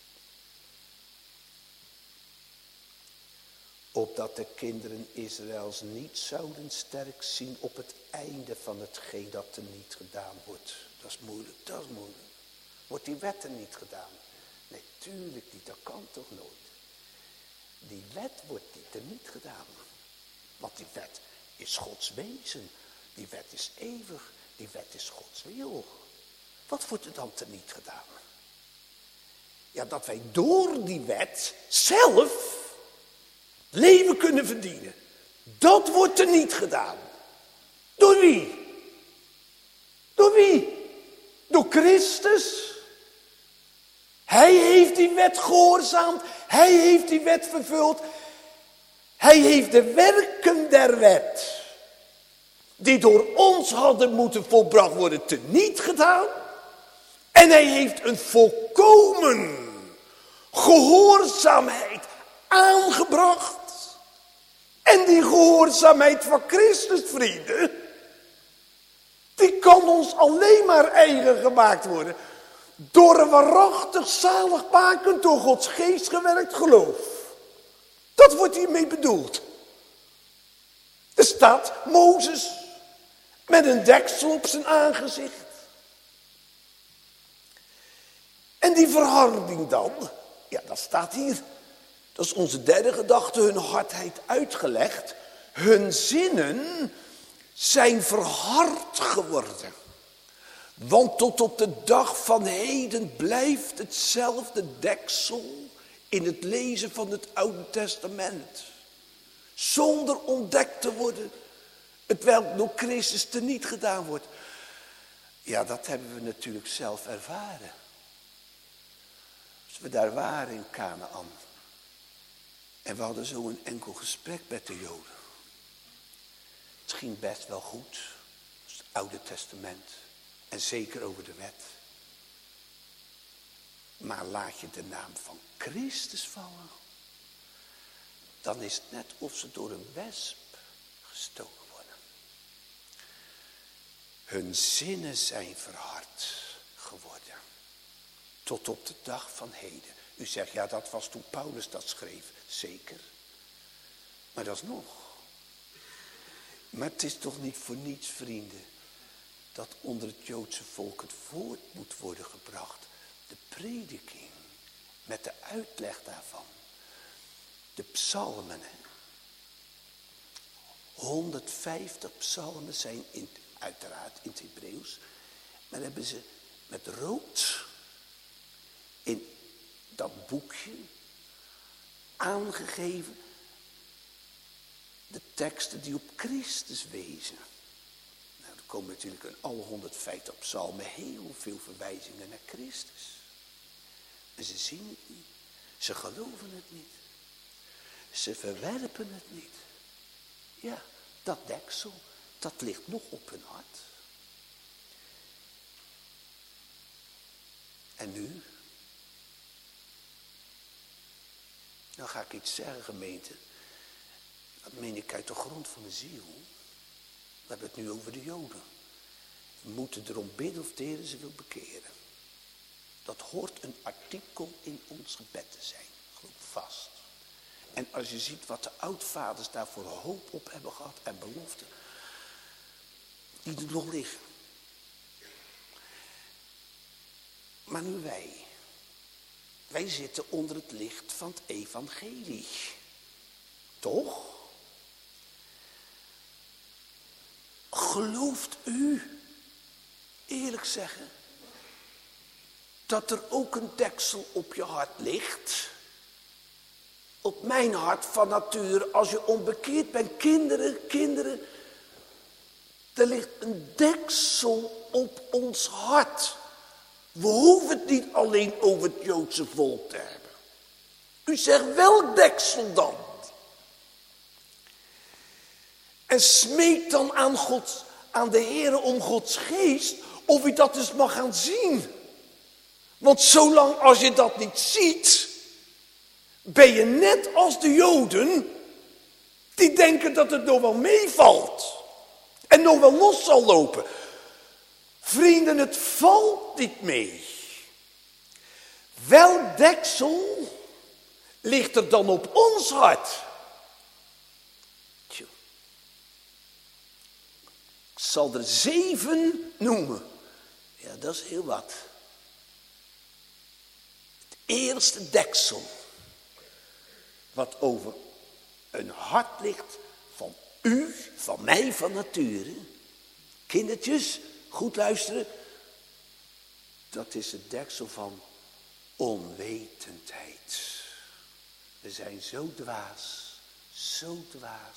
Opdat de kinderen Israëls niet zouden sterk zien op het einde van hetgeen dat er niet gedaan wordt. Dat is moeilijk, dat is moeilijk. Wordt die wet er niet gedaan? Nee, tuurlijk niet, dat kan toch nooit. Die wet wordt er niet gedaan. Want die wet is Gods wezen. Die wet is eeuwig. Die wet is Gods wil. Wat wordt er dan niet gedaan? Ja, dat wij door die wet zelf leven kunnen verdienen. Dat wordt er niet gedaan. Door wie? Door wie? Door Christus. Hij heeft die wet gehoorzaamd. Hij heeft die wet vervuld. Hij heeft de werken der wet, die door ons hadden moeten volbracht worden, teniet gedaan. En hij heeft een volkomen gehoorzaamheid aangebracht. En die gehoorzaamheid van Christus, vrienden, die kan ons alleen maar eigen gemaakt worden door een waarachtig zaligmakend, door Gods geest gewerkt geloof. Dat wordt hiermee bedoeld. Er staat Mozes met een deksel op zijn aangezicht. En die verharding dan, ja, dat staat hier. Dat is onze derde gedachte, hun hardheid uitgelegd. Hun zinnen zijn verhard geworden. Want tot op de dag van heden blijft hetzelfde deksel in het lezen van het Oude Testament. Zonder ontdekt te worden, hetwelk door Christus teniet gedaan wordt. Ja, dat hebben we natuurlijk zelf ervaren. Als we daar waren in Kanaan. En we hadden zo een enkel gesprek met de Joden. Het ging best wel goed. Dat is het Oude Testament. En zeker over de wet. Maar laat je de naam van Christus vallen. Dan is het net of ze door een wesp gestoken worden. Hun zinnen zijn verhard geworden. Tot op de dag van heden. U zegt, ja, dat was toen Paulus dat schreef. Zeker. Maar dat is nog. Maar het is toch niet voor niets, vrienden, dat onder het Joodse volk het woord moet worden gebracht. De prediking. Met de uitleg daarvan. De psalmen. 150 psalmen zijn uiteraard in het Hebreeuws. Maar hebben ze met rood in dat boekje aangegeven de teksten die op Christus wezen. Nou, er komen natuurlijk in alle 150 psalmen heel veel verwijzingen naar Christus. En ze zien het niet. Ze geloven het niet. Ze verwerpen het niet. Ja, dat deksel, dat ligt nog op hun hart. En nu? Nou ga ik iets zeggen, gemeente. Dat meen ik uit de grond van de ziel. We hebben het nu over de Joden. We moeten erom bidden of de Heer ze wil bekeren. Dat hoort een artikel in ons gebed te zijn. Geloof vast. En als je ziet wat de oudvaders daarvoor hoop op hebben gehad en beloften. Die er nog liggen. Maar nu wij. Wij zitten onder het licht van het evangelie. Toch? gelooft u, eerlijk zeggen, dat er ook een deksel op je hart ligt? Op mijn hart van nature, als je onbekeerd bent, kinderen, er ligt een deksel op ons hart. We hoeven het niet alleen over het Joodse volk te hebben. U zegt welk deksel dan? En smeek dan aan de Heere om Gods geest, of u dat eens mag gaan zien. Want zolang als je dat niet ziet, ben je net als de Joden, die denken dat het nog wel meevalt. En nog wel los zal lopen. Vrienden, het valt niet mee. Welk deksel ligt er dan op ons hart? Ik zal er 7 noemen. Ja, dat is heel wat. Het eerste deksel wat over een hart ligt van u, van mij, van nature. Kindertjes, goed luisteren. Dat is het deksel van onwetendheid. We zijn zo dwaas, zo dwaas.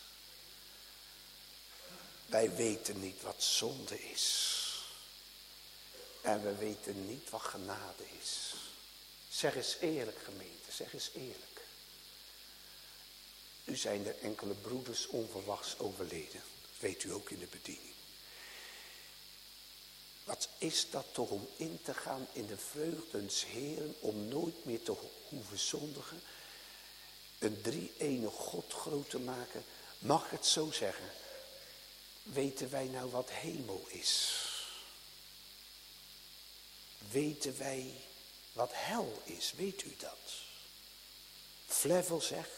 Wij weten niet wat zonde is. En we weten niet wat genade is. Zeg eens eerlijk, gemeente, zeg eens eerlijk. U zijn er enkele broeders onverwachts overleden. Dat weet u ook in de bediening. Wat is dat toch om in te gaan in de vreugdens Heeren, om nooit meer te hoeven zondigen. Een drie-ene God groot te maken. Mag ik het zo zeggen? Weten wij nou wat hemel is? Weten wij wat hel is? Weet u dat? Flevel zegt,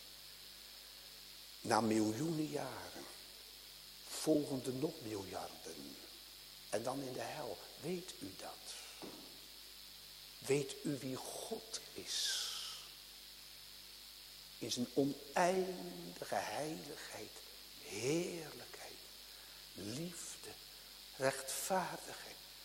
na miljoenen jaren, volgende nog miljarden. En dan in de hel. Weet u dat? Weet u wie God is? In zijn oneindige heiligheid, heerlijkheid, liefde, rechtvaardigheid.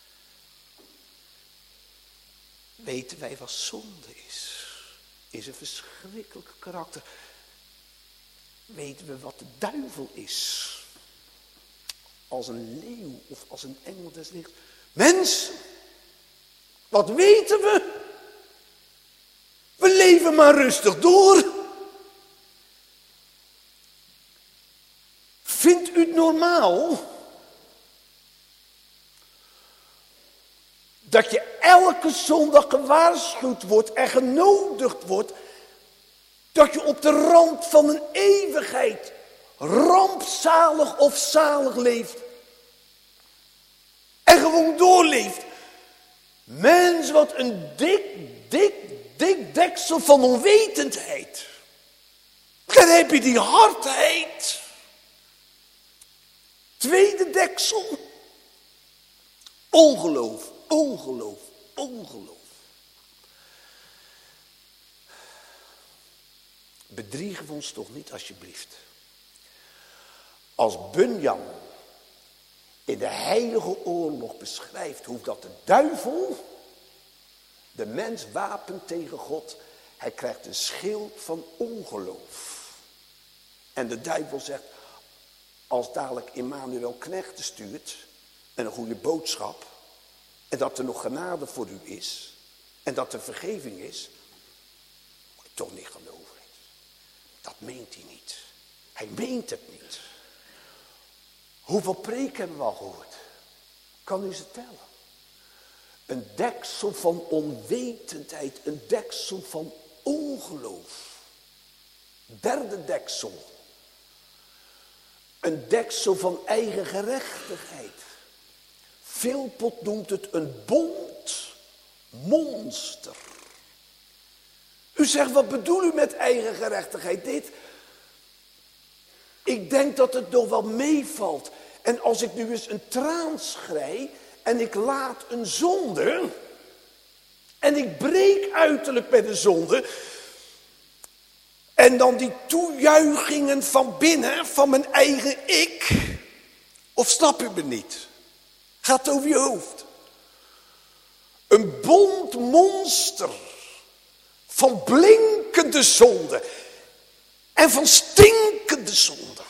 Weten wij wat zonde is? Is een verschrikkelijk karakter. Weten we wat de duivel is? Als een leeuw of als een engel des lichts. Mensen, wat weten we? We leven maar rustig door. Vindt u het normaal dat je elke zondag gewaarschuwd wordt en genodigd wordt dat je op de rand van een eeuwigheid rampzalig of zalig leeft en gewoon doorleeft? Mens, wat een dik deksel van onwetendheid. Dan heb je die hardheid. Tweede deksel. Ongeloof. Bedriegen we ons toch niet, alsjeblieft. Als Bunyan in de heilige oorlog beschrijft hoe dat de duivel de mens wapent tegen God. Hij krijgt een schild van ongeloof. En de duivel zegt, als dadelijk Immanuel knechten stuurt en een goede boodschap, en dat er nog genade voor u is, en dat er vergeving is, moet je toch niet geloven. Dat meent hij niet. Hij meent het niet. Hoeveel preken hebben we al gehoord? Kan u ze tellen? Een deksel van onwetendheid, een deksel van ongeloof. Derde deksel. Een deksel van eigen gerechtigheid. Philpot noemt het een bondmonster. U zegt, wat bedoel u met eigen gerechtigheid? Dit. Ik denk dat het nog wel meevalt. En als ik nu eens een traan schrei en ik laat een zonde en ik breek uiterlijk met een zonde en dan die toejuichingen van binnen, van mijn eigen ik, Of snap u me niet? Gaat over je hoofd. Een bont monster van blinkende zonde en van stinkende zonde.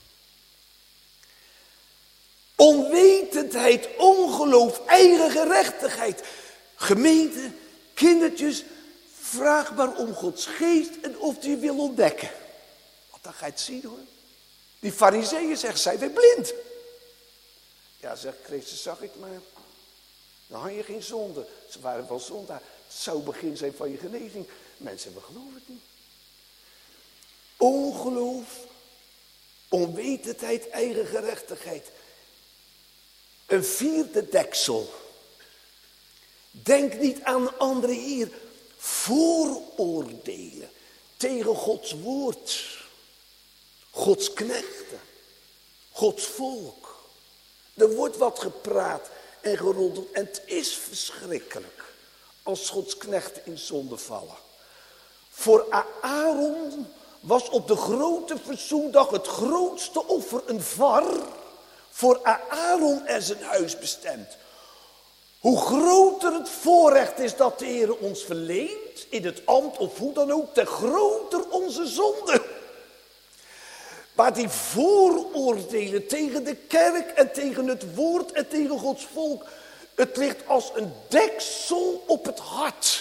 Onwetendheid, ongeloof, eigen gerechtigheid. Gemeente, kindertjes, vraag maar om Gods geest en of die wil ontdekken. Want dan ga je het zien hoor. Die farizeeën zeggen, zijn wij blind? Ja, zegt Christus, zag ik maar. Dan had je geen zonde. Ze waren wel zondaar. Het zou begin zijn van je genezing. Mensen, we geloven het niet. Ongeloof, onwetendheid, eigen gerechtigheid. Een vierde deksel. Denk niet aan anderen hier. Vooroordelen tegen Gods woord. Gods knechten. Gods volk. Er wordt wat gepraat en geroddeld. En het is verschrikkelijk als Gods knechten in zonde vallen. Voor Aaron was op de grote verzoendag het grootste offer een var. Voor Aaron en zijn huis bestemd. Hoe groter het voorrecht is dat de Heer ons verleent, in het ambt of hoe dan ook, te groter onze zonde. Maar die vooroordelen tegen de kerk en tegen het woord en tegen Gods volk, het ligt als een deksel op het hart.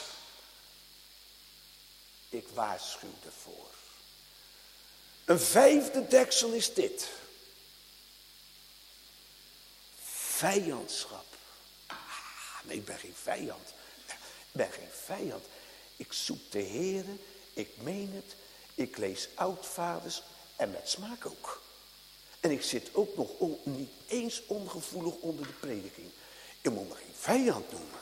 Ik waarschuw ervoor. Een vijfde deksel is dit. Vijandschap. Nee, ik ben geen vijand. Ik ben geen vijand. Ik zoek de Heere, ik meen het. Ik lees oudvaders en met smaak ook. En ik zit ook nog niet eens ongevoelig onder de prediking. Je moet me geen vijand noemen.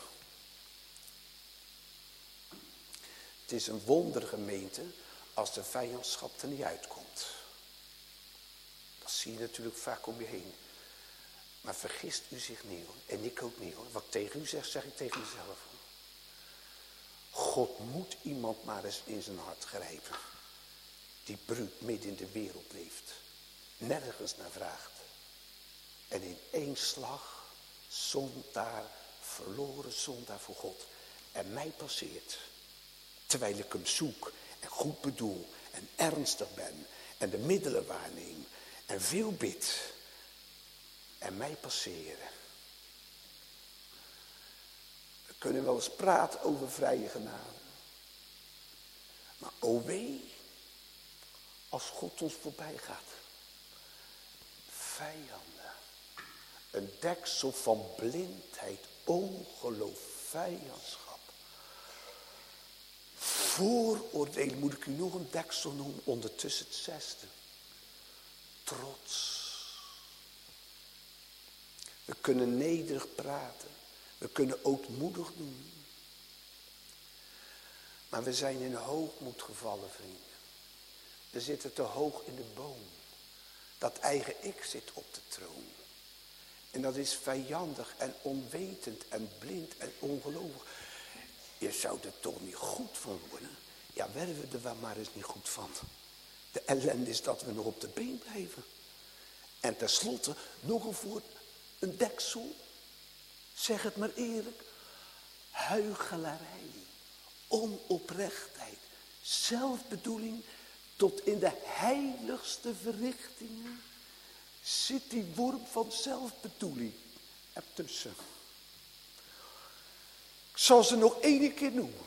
Het is een wonder, gemeente, als de vijandschap er niet uitkomt. Dat zie je natuurlijk vaak om je heen. Maar vergist u zich niet hoor. En ik ook niet hoor. Wat ik tegen u zeg, zeg ik tegen mezelf. God moet iemand maar eens in zijn hart grijpen. Die bruut midden in de wereld leeft. Nergens naar vraagt. En in één slag zondaar, verloren zondaar voor God. En mij passeert. Terwijl ik hem zoek en goed bedoel en ernstig ben. En de middelen waarneem. En veel bid. En mij passeren. We kunnen wel eens praten over vrije genade. Maar o wee, als God ons voorbij gaat. Vijanden. Een deksel van blindheid, ongeloof, vijandschap. Vooroordelen, moet ik u nog een deksel noemen, ondertussen het zesde. Trots. We kunnen nederig praten. We kunnen ootmoedig doen. Maar we zijn in hoogmoed gevallen, vrienden. We zitten te hoog in de boom. Dat eigen ik zit op de troon. En dat is vijandig en onwetend en blind en ongelovig. Je zou er toch niet goed van worden. Ja, werden we er maar eens niet goed van. De ellende is dat we nog op de been blijven. En tenslotte nog een woord. Een deksel, zeg het maar eerlijk, huichelarij, onoprechtheid, zelfbedoeling, tot in de heiligste verrichtingen zit die worm van zelfbedoeling ertussen. Ik zal ze nog 1 keer noemen.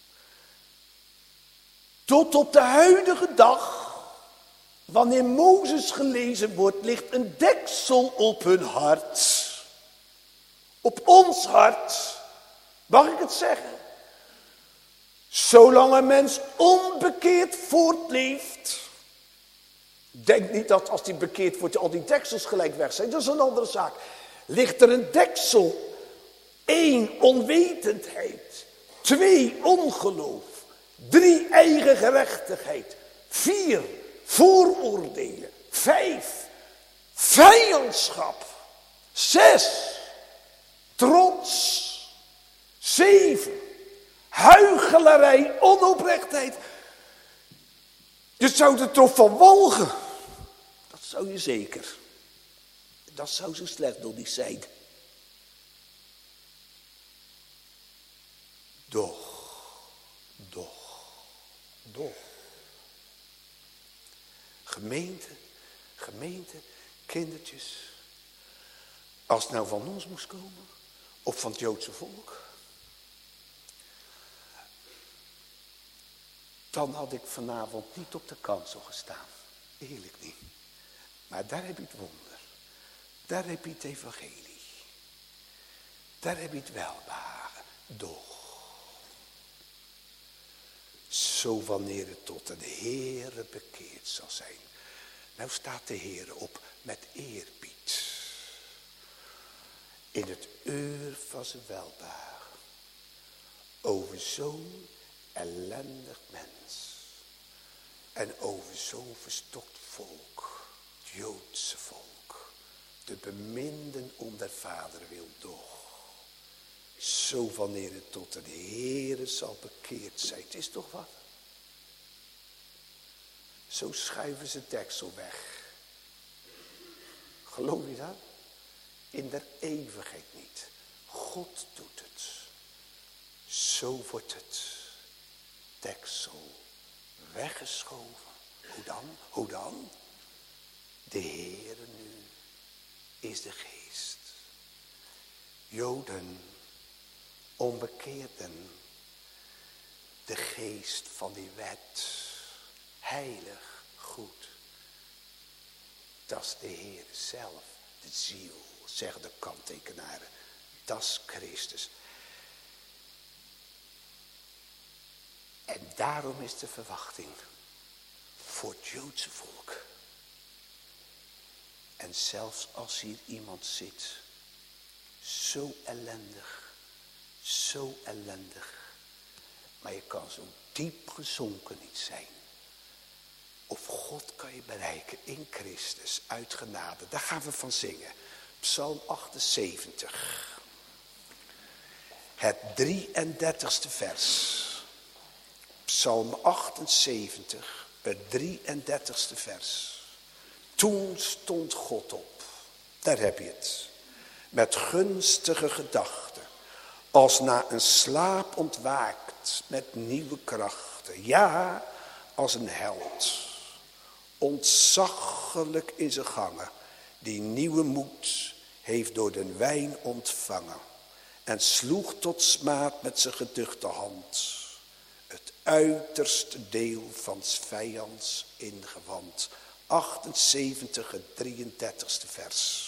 Tot op de huidige dag, wanneer Mozes gelezen wordt, ligt een deksel op hun hart. Op ons hart. Mag ik het zeggen? Zolang een mens onbekeerd voortleeft. Denk niet dat als die bekeerd wordt al die deksels gelijk weg zijn. Dat is een andere zaak. Ligt er een deksel. 1, onwetendheid. 2, ongeloof. 3, eigen gerechtigheid. 4, vooroordelen. 5, vijandschap. 6, trots. 7, huichelarij, onoprechtheid. Je zou er toch van walgen. Dat zou je zeker. Dat zou zo slecht nog niet zijn. Doch. Gemeente, kindertjes. Als het nou van ons moest komen, of van het Joodse volk, dan had ik vanavond niet op de kansel gestaan. Eerlijk niet. Maar daar heb je het wonder. Daar heb je het evangelie. Daar heb je het welbehagen. Doch. Zo wanneer het tot een Heere bekeerd zal zijn. Nou staat de Heere op met eerbied. In het uur van zijn welbehagen. Over zo'n ellendig mens. En over zo'n verstokt volk. Het Joodse volk. De beminden om der Vader wil doch. Zo wanneer het tot een Heere zal bekeerd zijn. Het is toch wat? Zo schuiven ze het deksel weg. Geloof je dat? In der eeuwigheid niet. God doet het. Zo wordt het deksel weggeschoven. Hoe dan? De Heere nu is de geest. Joden, onbekeerden, de geest van die wet, heilig, goed. Dat is de Heer zelf, de ziel, zeggen de kanttekenaren. Dat is Christus. En daarom is de verwachting voor het Joodse volk. En zelfs als hier iemand zit, zo ellendig, maar je kan zo diep gezonken niet zijn. Of God kan je bereiken in Christus, uit genade. Daar gaan we van zingen. Psalm 78. Het 33ste vers. Psalm 78, het 33ste vers. Toen stond God op. Daar heb je het. Met gunstige gedachten. Als na een slaap ontwaakt met nieuwe krachten. Ja, als een held. Ontzaglijk in zijn gangen. Die nieuwe moed heeft door den wijn ontvangen. En sloeg tot smaad met zijn geduchte hand. Het uiterste deel van 's vijands ingewand. 78, het 33ste vers.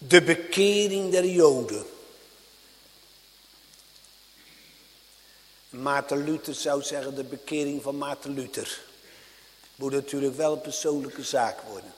De bekering der Joden. Maarten Luther zou zeggen de bekering van Maarten Luther. Moet natuurlijk wel een persoonlijke zaak worden.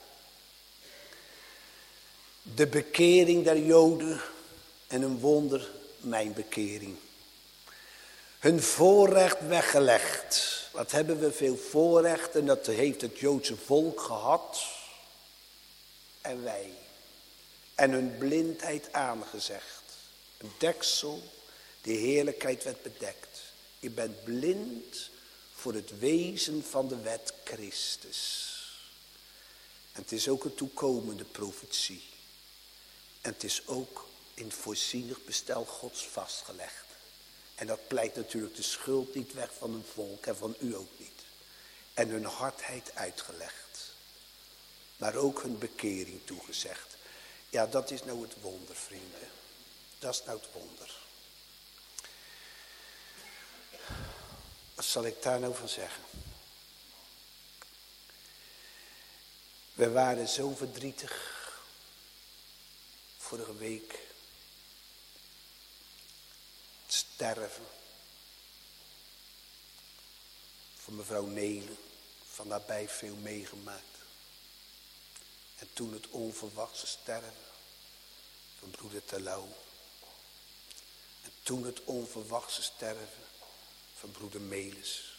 De bekering der Joden en een wonder mijn bekering. Hun voorrecht weggelegd. Wat hebben we veel voorrecht en dat heeft het Joodse volk gehad. En wij. En hun blindheid aangezegd. Een deksel, de heerlijkheid werd bedekt. Je bent blind voor het wezen van de wet Christus. En het is ook een toekomende profetie. En het is ook in het voorzienig bestel Gods vastgelegd. En dat pleit natuurlijk de schuld niet weg van een volk en van u ook niet. En hun hardheid uitgelegd. Maar ook hun bekering toegezegd. Ja, dat is nou het wonder, vrienden. Dat is nou het wonder. Wat zal ik daar nou van zeggen? We waren zo verdrietig. Vorige week. Het sterven. Van mevrouw Nelen. Van nabij veel meegemaakt. En toen het onverwachte sterven. Van broeder Terlouw. En toen het onverwachte sterven. Van broeder Melis.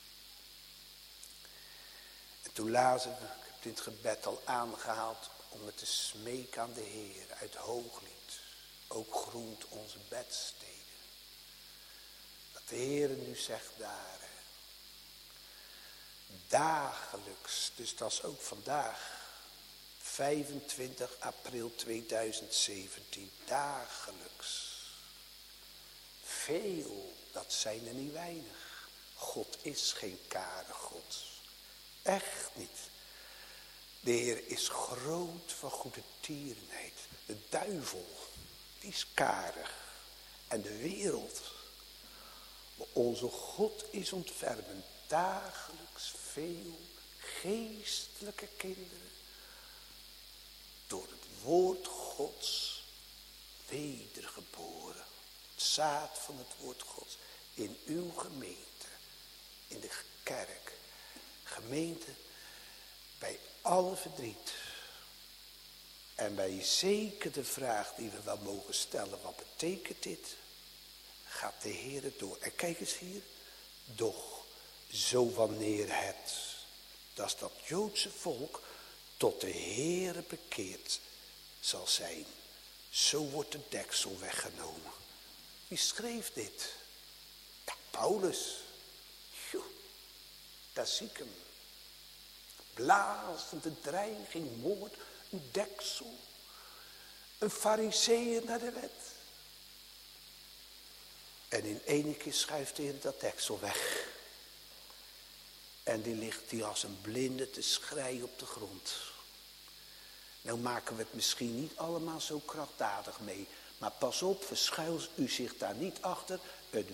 En toen lazen we, ik heb het in het gebed al aangehaald, om het te smeken aan de Heer uit Hooglied. Ook groent onze bedsteden. Dat de Heer nu zegt daar. Dagelijks, dus dat is ook vandaag. 25 april 2017, dagelijks. Veel, dat zijn er niet weinig. God is geen kare God. Echt niet. De Heer is groot van goede tierenheid. De duivel, die is karig. En de wereld. Maar onze God is ontfermend. Dagelijks veel geestelijke kinderen. Door het woord Gods wedergeboren. Het zaad van het woord Gods. In uw gemeente. In de kerk. Gemeente. Bij alle verdriet. En bij zeker de vraag die we wel mogen stellen. Wat betekent dit? Gaat de Heer het door. En kijk eens hier. Doch. Zo wanneer het. Dat is dat Joodse volk. Tot de Heere bekeerd zal zijn. Zo wordt de deksel weggenomen. Wie schreef dit? Ja, Paulus. Joh, daar zie ik hem. Blazende dreiging, moord, een deksel. Een farizeeër naar de wet. En in één keer schuift de Heer dat deksel weg. En die ligt hier als een blinde te schreien op de grond. Nou maken we het misschien niet allemaal zo krachtdadig mee. Maar pas op, verschuil u zich daar niet achter. Het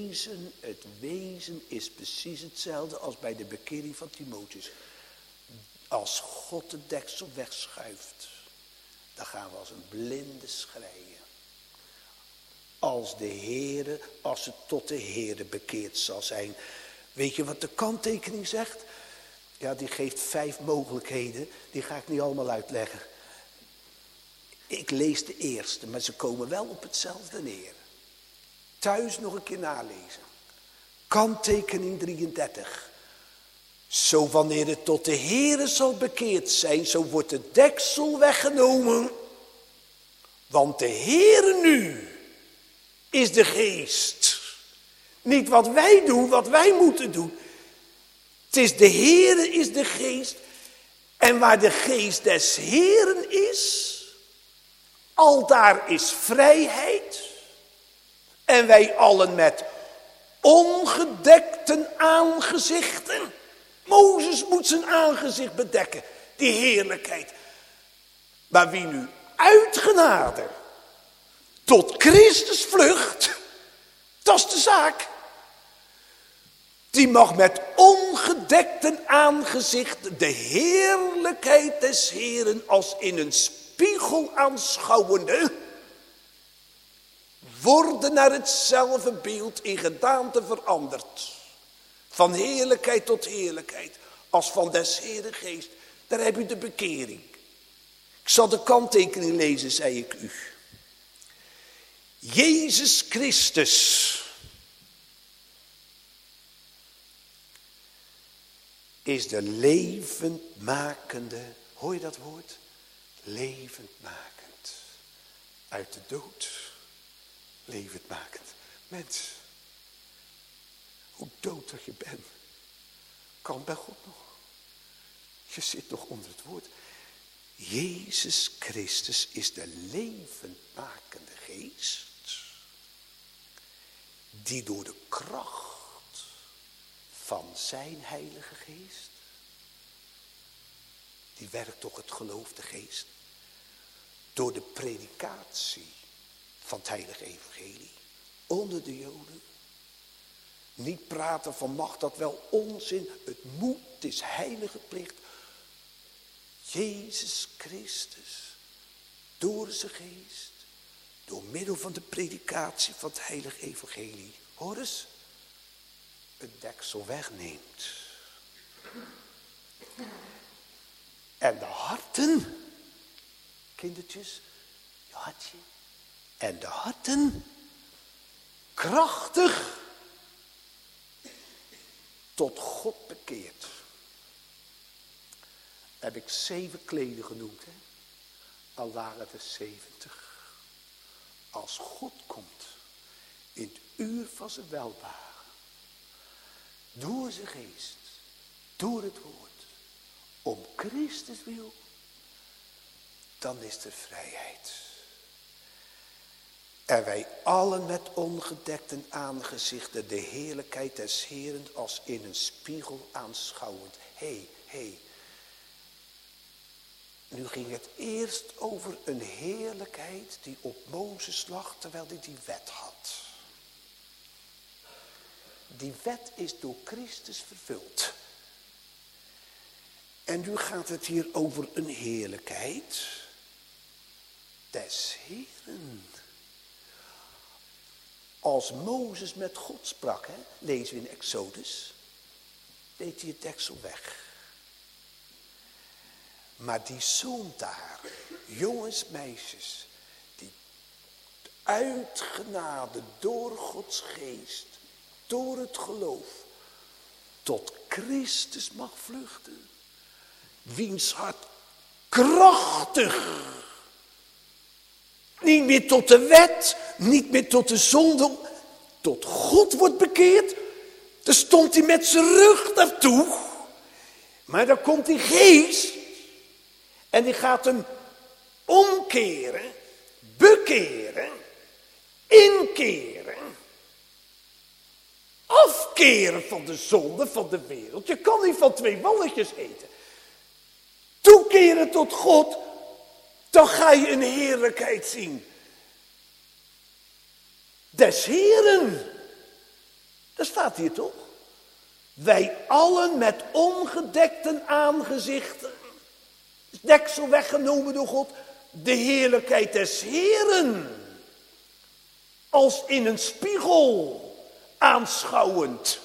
wezen is precies hetzelfde als bij de bekering van Timotheus. Als God de deksel wegschuift, dan gaan we als een blinde schreien. Als het tot de Heere bekeerd zal zijn. Weet je wat de kanttekening zegt? Ja, die geeft 5 mogelijkheden. Die ga ik niet allemaal uitleggen. Ik lees de eerste, maar ze komen wel op hetzelfde neer. Thuis nog een keer nalezen. Kanttekening 33. Zo wanneer het tot de Heere zal bekeerd zijn, zo wordt de deksel weggenomen. Want de Heere nu is de geest. Niet wat wij doen, wat wij moeten doen. Het is de Heere is de geest. En waar de geest des Heeren is, aldaar is vrijheid. En wij allen met ongedekten aangezichten. Mozes moet zijn aangezicht bedekken. Die heerlijkheid. Maar wie nu uit genade tot Christus vlucht, dat is de zaak. Die mag met ongedekten aangezicht de heerlijkheid des Heeren als in een spiegel aanschouwende, worden naar hetzelfde beeld in gedaante veranderd. Van heerlijkheid tot heerlijkheid, als van des Heeren geest. Daar heb je de bekering. Ik zal de kanttekening lezen, zei ik u. Jezus Christus is de levendmakende, hoor je dat woord? Levendmakend. Uit de dood, levendmakend. Mens, hoe dood dat je bent, kan bij God nog. Je zit nog onder het woord. Jezus Christus is de levendmakende geest, die door de kracht van zijn heilige geest, die werkt toch het geloof, de geest, door de predikatie van het heilige evangelie onder de Joden. Niet praten van mag dat wel, onzin, het moet, het is heilige plicht. Jezus Christus, door zijn geest, door middel van de predikatie van het heilige evangelie, hoor eens, het deksel wegneemt. En de harten, kindertjes, je hartje, en de harten krachtig tot God bekeert. Heb ik 7 kleden genoemd, hè? Al waren er 70. Als God komt in het uur van zijn welbehagen, door zijn geest, door het woord, om Christus wil, dan is er vrijheid. En wij allen met ongedekte aangezichten de heerlijkheid des Heeren als in een spiegel aanschouwend. Hé. Nu ging het eerst over een heerlijkheid die op Mozes lag terwijl hij die wet had. Die wet is door Christus vervuld. En nu gaat het hier over een heerlijkheid des Heeren. Als Mozes met God sprak, hè, lezen we in Exodus, deed hij het deksel weg. Maar die zoon daar, jongens, meisjes, die uit genade door Gods geest, door het geloof, tot Christus mag vluchten. Wiens hart krachtig, niet meer tot de wet, niet meer tot de zonde, tot God wordt bekeerd. Dan stond hij met zijn rug daartoe. Maar dan komt die geest en die gaat hem omkeren, bekeren, inkeren, afkeren van de zonde van de wereld. Je kan niet van 2 walletjes eten. Toekeren tot God, dan ga je een heerlijkheid zien. Des Heeren. Dat staat hier toch? Wij allen met ongedekte aangezichten. Deksel weggenomen door God. De heerlijkheid des Heeren. Als in een spiegel aanschouwend.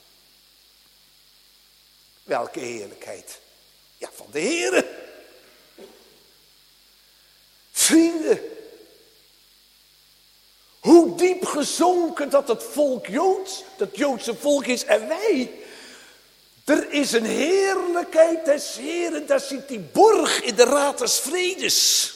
Welke heerlijkheid? Ja, van de Heeren. Vrienden. Hoe diep gezonken dat het volk Joods, dat Joodse volk is en wij. Er is een heerlijkheid des Heeren, daar zit die borg in de raad des vredes.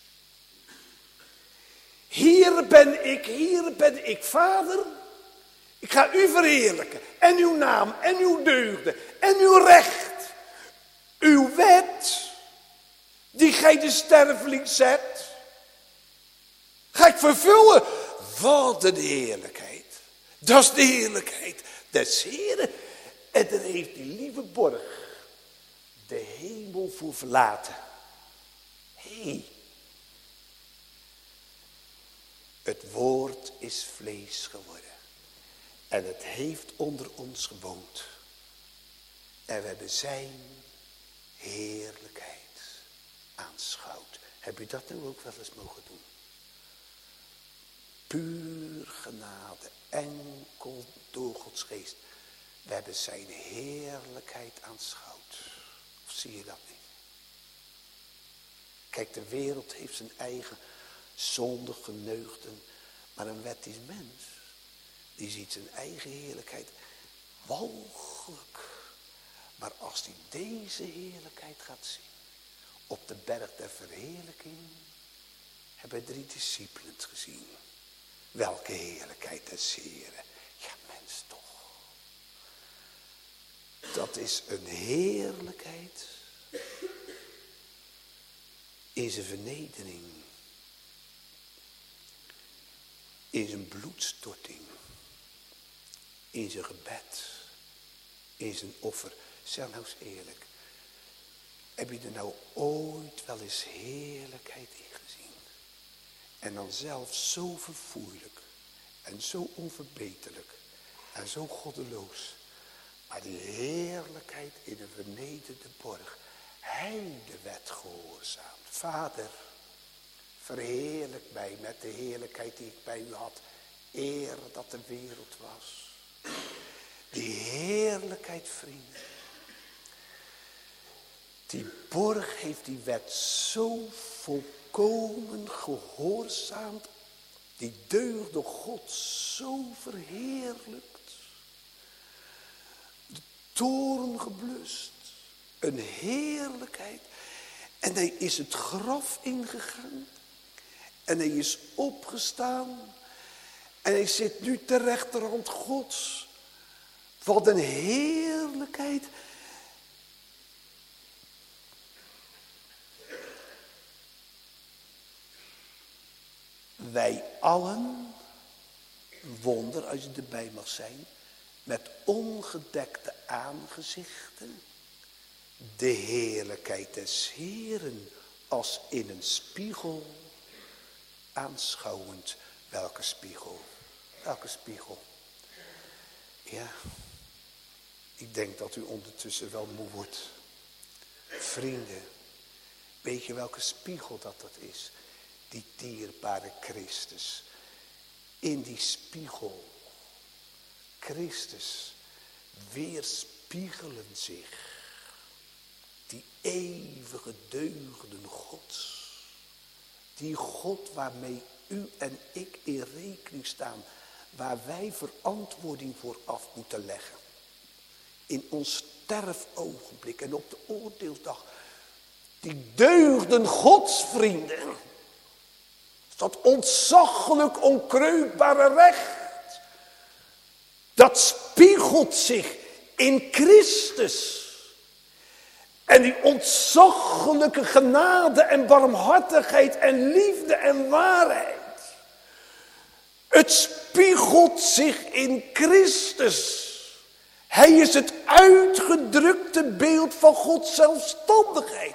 Hier ben ik, Vader. Ik ga u verheerlijken. En uw naam, en uw deugden, en uw recht. Uw wet, die gij de sterveling zet, ga ik vervullen. Wat een heerlijkheid. Dat is de heerlijkheid des Heeren. En daar heeft die lieve borg de hemel voor verlaten. Hé. Het woord is vlees geworden. En het heeft onder ons gewoond. En we hebben zijn heerlijkheid aanschouwd. Heb u dat nu ook wel eens mogen doen? Puur genade, enkel door Gods geest. We hebben zijn heerlijkheid aanschouwd. Of zie je dat niet? Kijk, de wereld heeft zijn eigen zondige neugden. Maar een wettisch mens, die ziet zijn eigen heerlijkheid walgelijk. Maar als hij deze heerlijkheid gaat zien, op de berg der verheerlijking, hebben 3 discipelen het gezien. Welke heerlijkheid des Heren. Ja, mens toch. Dat is een heerlijkheid in zijn vernedering. In zijn bloedstorting. In zijn gebed. In zijn offer. Zeg nou eens eerlijk. Heb je er nou ooit wel eens heerlijkheid in gezien? En dan zelf zo verfoeilijk. En zo onverbeterlijk. En zo goddeloos. Maar die heerlijkheid in een vernederde borg. Hij de wet gehoorzaamt. Vader, verheerlijk mij met de heerlijkheid die ik bij u had. Eer dat de wereld was. Die heerlijkheid, vrienden. Die borg heeft die wet zo volkomen gehoorzaamd. Die deugde God zo verheerlijkt. De toorn geblust. Een heerlijkheid. En hij is het graf ingegaan. En hij is opgestaan. En hij zit nu ter rechterhand Gods. Wat een heerlijkheid. Wij allen, wonder als je erbij mag zijn, met ongedekte aangezichten, de heerlijkheid des Heeren als in een spiegel aanschouwend. Welke spiegel? Welke spiegel? Ja, ik denk dat u ondertussen wel moe wordt. Vrienden, weet je welke spiegel dat is? Die dierbare Christus. In die spiegel, Christus, weerspiegelen zich die eeuwige deugden Gods. Die God waarmee u en ik in rekening staan. Waar wij verantwoording voor af moeten leggen. In ons sterfogenblik en op de oordeelsdag. Die deugden Gods, vrienden. Dat ontzaglijk onkreukbare recht. Dat spiegelt zich in Christus. En die ontzaglijke genade en barmhartigheid en liefde en waarheid. Het spiegelt zich in Christus. Hij is het uitgedrukte beeld van Gods zelfstandigheid.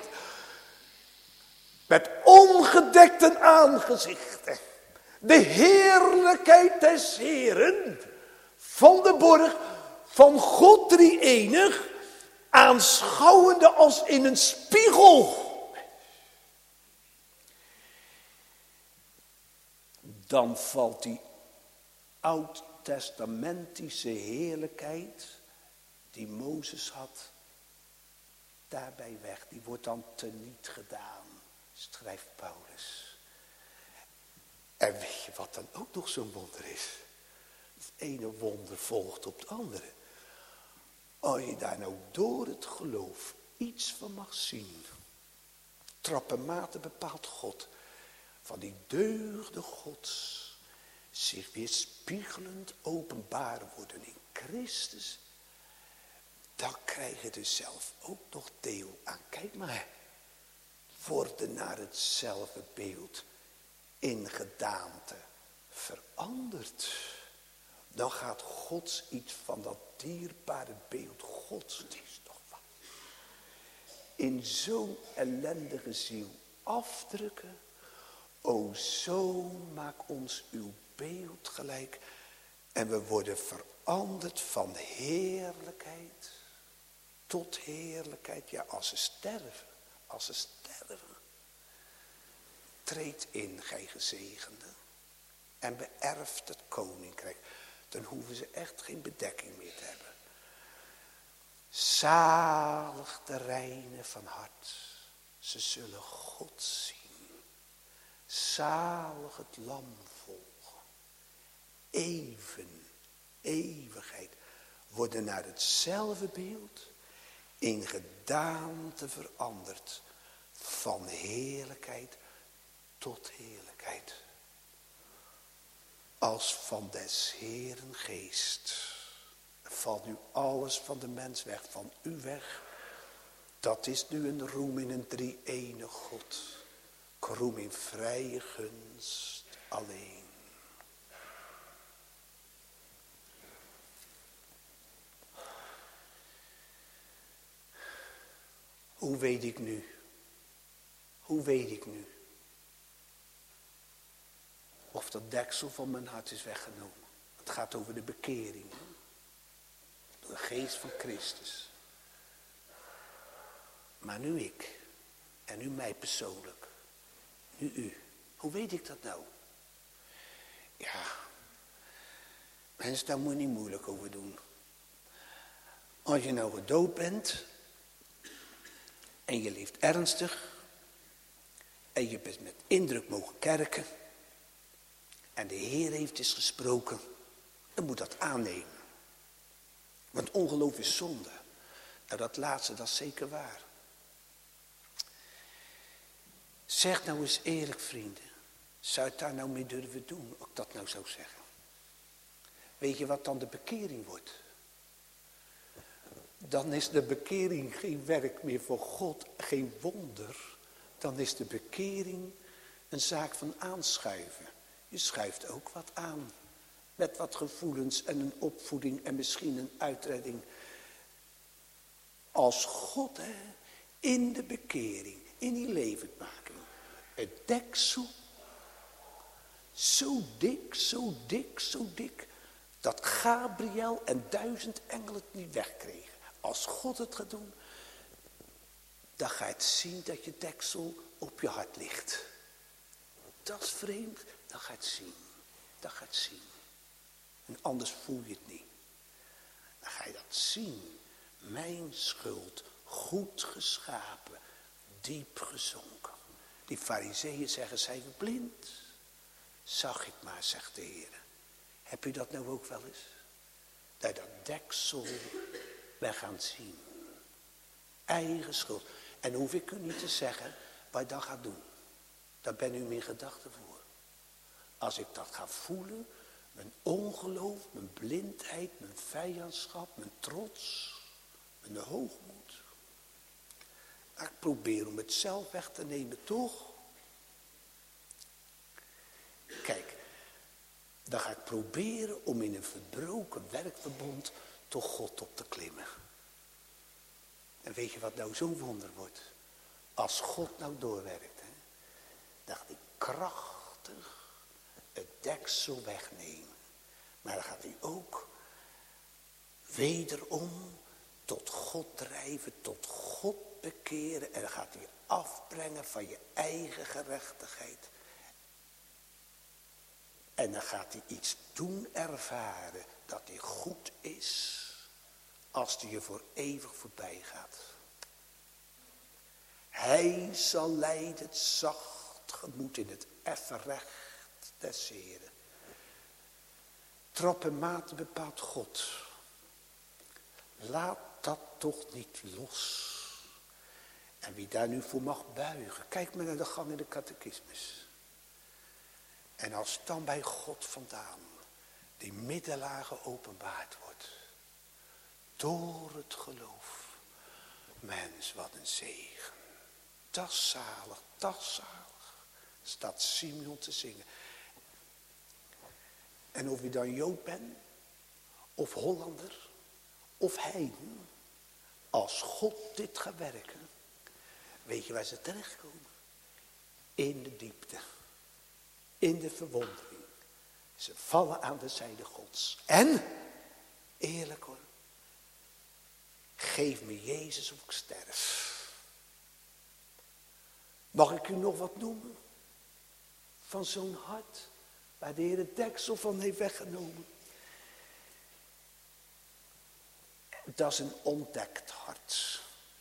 Met ongedekte aangezichten. De heerlijkheid des Heeren. Van de borg van God drie-enig. Aanschouwende als in een spiegel. Dan valt die oud-testamentische heerlijkheid die Mozes had daarbij weg. Die wordt dan teniet gedaan, schrijft Paulus. En weet je wat dan ook nog zo'n wonder is? Het ene wonder volgt op het andere. Als je daar nou door het geloof iets van mag zien. Trappenmaten bepaalt God. Van die deugden Gods. Zich weer spiegelend openbaar worden in Christus. Dan krijg je dus zelf ook nog deel aan. Kijk maar. Worden naar hetzelfde beeld in gedaante veranderd. Dan gaat Gods iets van dat dierbare beeld Gods. Het is toch wat. In zo'n ellendige ziel afdrukken. O zo maak ons uw beeld gelijk. En we worden veranderd van heerlijkheid tot heerlijkheid. Ja, als ze sterven. Als ze sterven. treed in, gij gezegende, en beërft het koninkrijk. Dan hoeven ze echt geen bedekking meer te hebben. Zalig de reinen van hart, ze zullen God zien. Zalig het lam volgen. Eeuwigheid, worden naar hetzelfde beeld in gedaante veranderd. Van heerlijkheid tot heerlijkheid. Als van des Heeren geest. Valt nu alles van de mens weg, van u weg. Dat is nu een roem in een drie-ene God. Ik roem in vrije gunst alleen. Hoe weet ik nu? Hoe weet ik nu? Of dat deksel van mijn hart is weggenomen. Het gaat over de bekering. Door de geest van Christus. Maar nu ik. En nu mij persoonlijk. Nu u. Hoe weet ik dat nou? Ja. Mensen, daar moet je niet moeilijk over doen. Als je nou gedood bent. En je leeft ernstig. En je bent met indruk mogen kerken. En de Heer heeft eens gesproken. Dan moet dat aannemen. Want ongeloof is zonde. Nou, dat laatste, dat is zeker waar. Zeg nou eens eerlijk, vrienden. Zou je daar nou mee durven doen, als ik dat nou zou zeggen? Weet je wat dan de bekering wordt? Dan is de bekering geen werk meer voor God, geen wonder. Dan is de bekering een zaak van aanschuiven. Je schuift ook wat aan. Met wat gevoelens en een opvoeding en misschien een uitredding. Als God, in de bekering, in die levendmaking. Het deksel, zo dik, zo dik, zo dik. Dat Gabriel en 1000 engelen het niet wegkregen. Als God het gaat doen, dan ga je het zien dat je deksel op je hart ligt. Dat is vreemd, dan ga je het zien. Dan ga je het zien. En anders voel je het niet. Dan ga je dat zien. Mijn schuld, goed geschapen, diep gezonken. Die farizeeën zeggen, zijn we blind? Zag ik maar, zegt de Heer. Heb u dat nou ook wel eens? Dat je dat deksel weg gaan zien. Eigen schuld. En hoef ik u niet te zeggen wat je dan gaat doen. Daar ben u mijn gedachten voor. Als ik dat ga voelen, mijn ongeloof, mijn blindheid, mijn vijandschap, mijn trots, mijn hoogmoed. Maar ik probeer om het zelf weg te nemen, toch? Kijk, dan ga ik proberen om in een verbroken werkverbond toch God op te klimmen. En weet je wat nou zo'n wonder wordt? Als God nou doorwerkt, dan gaat hij krachtig het deksel wegnemen. Maar dan gaat hij ook wederom tot God drijven, tot God bekeren. En dan gaat hij afbrengen van je eigen gerechtigheid. En dan gaat hij iets doen ervaren dat hij goed is. Als hij je voor eeuwig voorbij gaat. Hij zal leiden het zacht gemoed in het effen recht des Heren. Trop en mate bepaalt God. Laat dat toch niet los. En wie daar nu voor mag buigen. Kijk maar naar de gang in de catechismus. En als dan bij God vandaan die middelaar geopenbaard wordt. Door het geloof. Mens, wat een zegen. Dat is zalig, dat is zalig. Staat Simeon te zingen. En of je dan Jood bent, of Hollander, of heiden. Als God dit gaat werken, weet je waar ze terechtkomen? In de diepte. In de verwondering. Ze vallen aan de zijde Gods. En, eerlijk hoor. Geef me Jezus of ik sterf. Mag ik u nog wat noemen? van zo'n hart waar de Heer het deksel van heeft weggenomen. Dat is een ontdekt hart.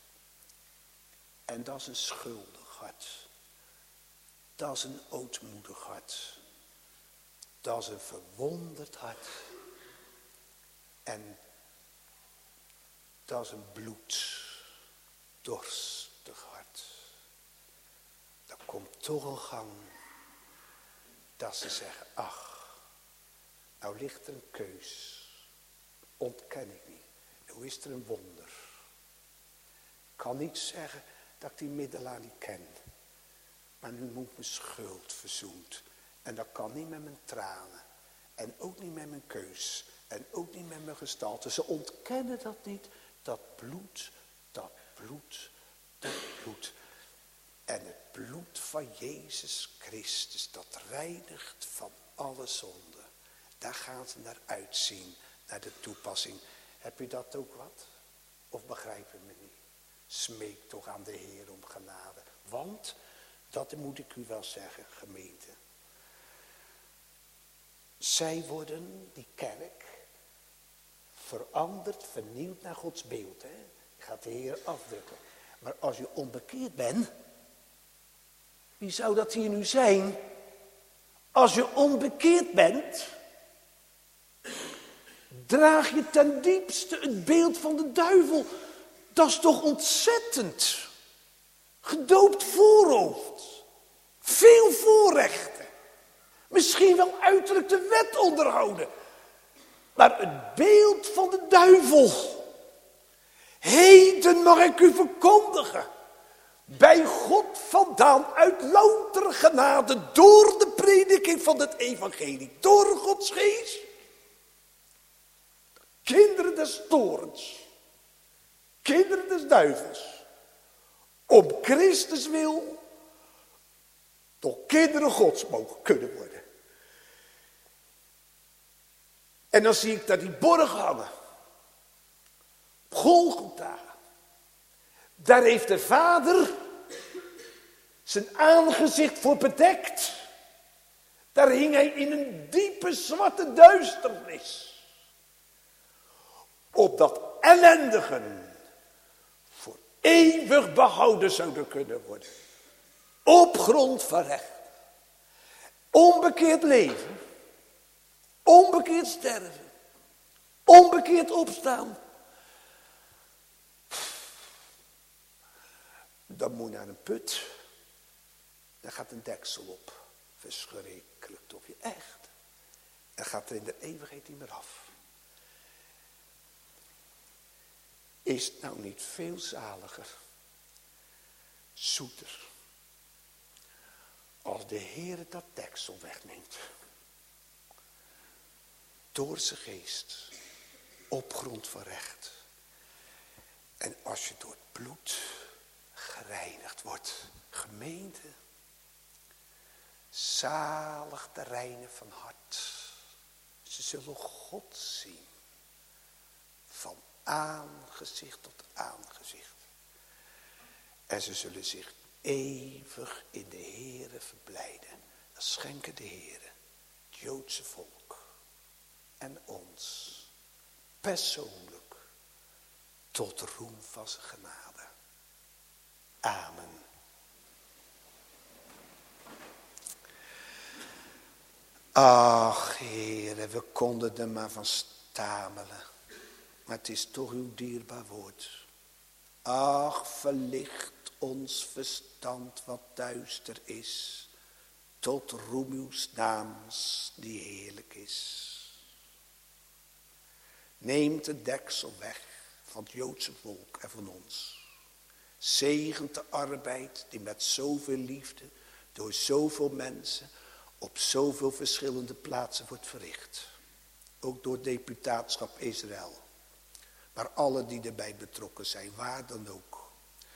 En dat is een schuldig hart. Dat is een ootmoedig hart. Dat is een verwonderd hart. En dat is een bloeddorstig hart. Dat komt toch een gang dat ze zeggen, ach, nou ligt er een keus. Ontken ik niet. Nou is er een wonder. Ik kan niet zeggen dat ik die middelaar niet ken. Maar nu moet mijn schuld verzoend. En dat kan niet met mijn tranen. En ook niet met mijn keus. En ook niet met mijn gestalte. Ze ontkennen dat niet. Dat bloed, dat bloed, dat bloed. En het bloed van Jezus Christus, dat reinigt van alle zonde. Daar gaan ze naar uitzien, naar de toepassing. Heb je dat ook wat? Of begrijp je me niet? Smeek toch aan de Heer om genade. Want, dat moet ik u wel zeggen, gemeente. Zij worden, die kerk, veranderd, vernieuwd naar Gods beeld. Hè? Je gaat de Heer afdrukken. Maar als je onbekeerd bent, wie zou dat hier nu zijn? Als je onbekeerd bent, draag je ten diepste het beeld van de duivel. Dat is toch ontzettend. Gedoopt voorhoofd. Veel voorrechten. Misschien wel uiterlijk de wet onderhouden. Maar het beeld van de duivel. Heden mag ik u verkondigen. Bij God vandaan uit loutere genade. Door de prediking van het evangelie. Door Gods geest. Kinderen des torens. Kinderen des duivels. Om Christus wil. Tot kinderen Gods mogen kunnen worden. En dan zie ik daar die borg hangen. Op Golgotha. Daar heeft de Vader zijn aangezicht voor bedekt. Daar hing hij in een diepe zwarte duisternis. Opdat ellendigen voor eeuwig behouden zouden kunnen worden. Op grond van recht. Onbekeerd leven. Onbekeerd sterven. Onbekeerd opstaan. Dan moet je naar een put. Daar gaat een deksel op. Verschrikkelijk toch, je echt. En gaat er in de eeuwigheid niet meer af. Is het nou niet veel zaliger, zoeter, als de Heer dat deksel wegneemt. Door zijn geest, op grond van recht. En als je door het bloed gereinigd wordt, gemeente, zalig de reinen van hart. Ze zullen God zien, van aangezicht tot aangezicht. En ze zullen zich eeuwig in de Heere verblijden. Dat schenken de Heere, het Joodse volk en ons persoonlijk tot roem van zijn genade. Amen. Ach, Heere, we konden er maar van stamelen. Maar het is toch uw dierbaar woord. Ach, verlicht ons verstand wat duister is. Tot roem uws naams die heerlijk is. Neemt het deksel weg van het Joodse volk en van ons. Zegent de arbeid die met zoveel liefde door zoveel mensen op zoveel verschillende plaatsen wordt verricht. Ook door het deputaatschap Israël. Maar alle die erbij betrokken zijn, waar dan ook.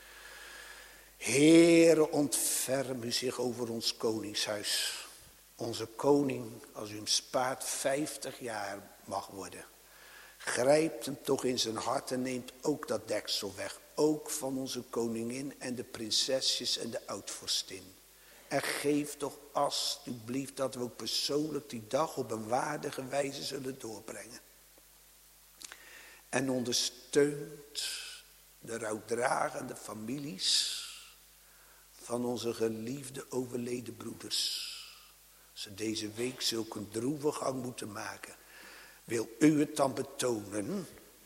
Heere, ontferm u zich over ons koningshuis. Onze koning, als u hem spaart, 50 jaar mag worden. Grijpt hem toch in zijn hart en neemt ook dat deksel weg. Ook van onze koningin en de prinsesjes en de oudvorstin. En geef toch alstublieft dat we ook persoonlijk die dag op een waardige wijze zullen doorbrengen. En ondersteunt de rouwdragende families van onze geliefde overleden broeders. Ze deze week zulk een droeve gang moeten maken. Wil u het dan betonen?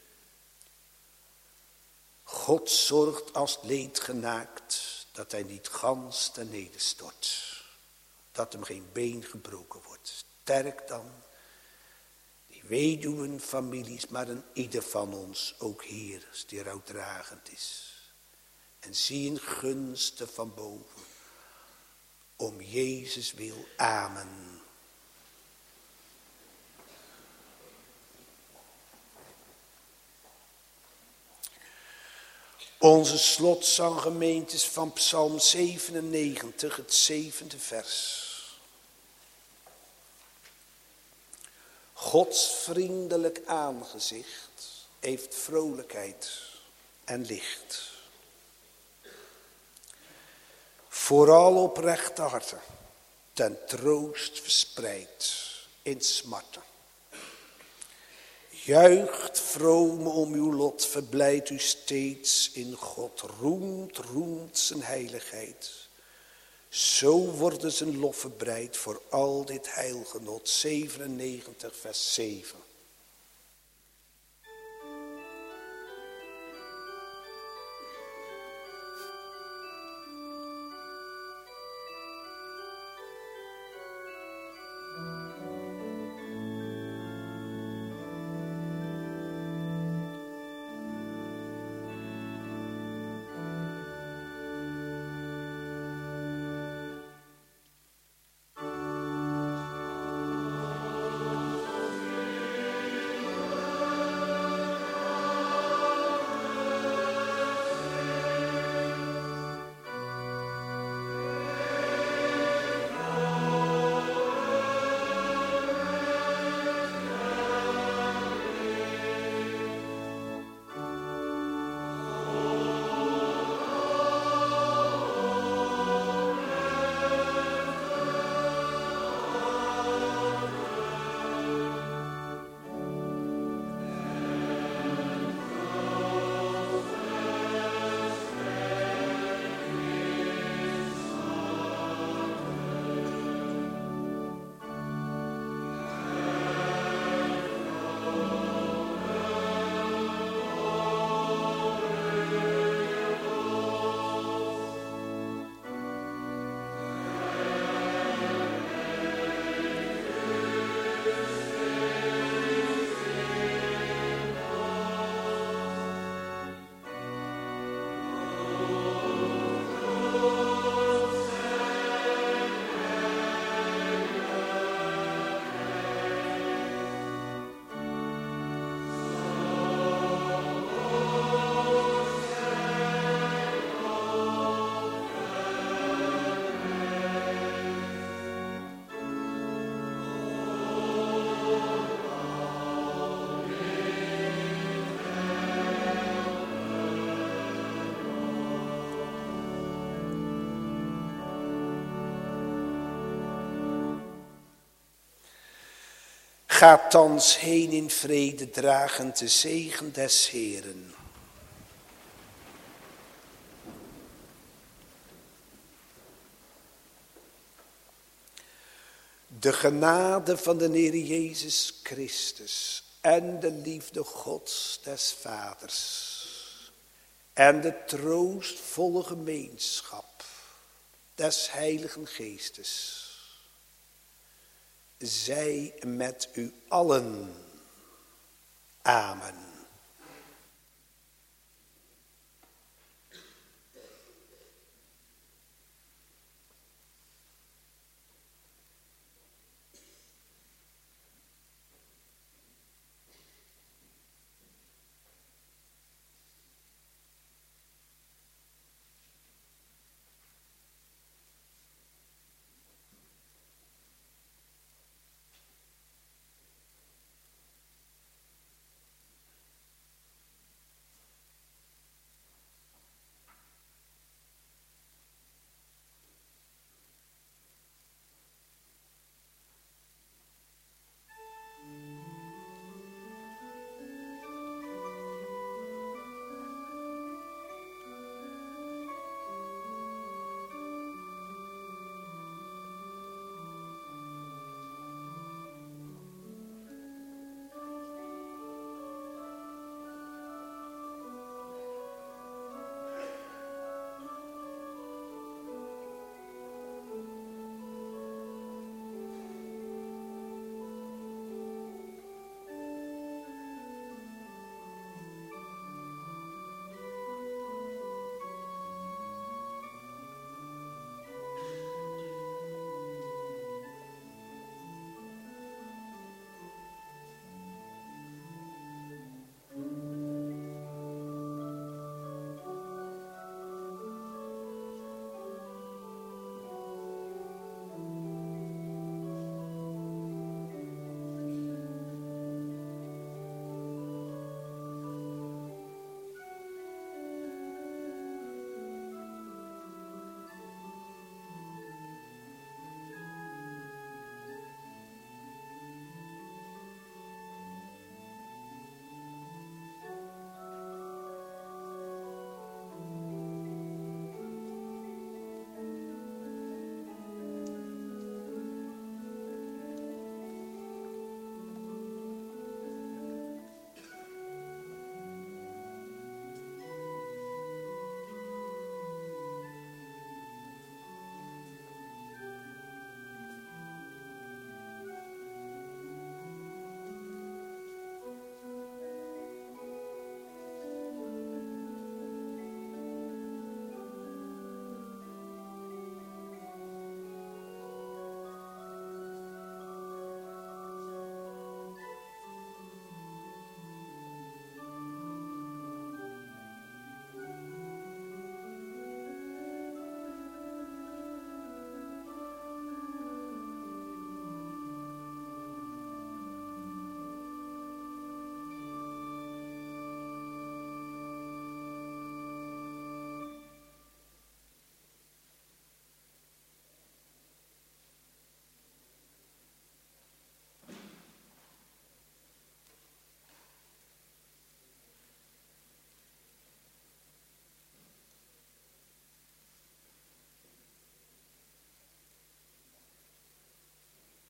God zorgt als leed genaakt dat hij niet gans ten nederstort. Dat hem geen been gebroken wordt. Sterk dan die weduwenfamilies, maar een ieder van ons, ook hier, als die rouwdragend is. En zie in gunsten van boven. Om Jezus wil. Amen. Onze slotzanggemeente is van Psalm 97, het 7e vers. Gods vriendelijk aangezicht heeft vrolijkheid en licht. Vooral oprechte harten, ten troost verspreid in smarten. Juicht vroom om uw lot, verblijdt u steeds in God. Roemt zijn heiligheid. Zo worden zijn lof verbreid voor al dit heilgenot. 97 vers 7. Ga thans heen in vrede, dragend de zegen des Heeren. De genade van de Heer Jezus Christus en de liefde Gods des Vaders en de troostvolle gemeenschap des Heiligen Geestes zij met u allen. Amen.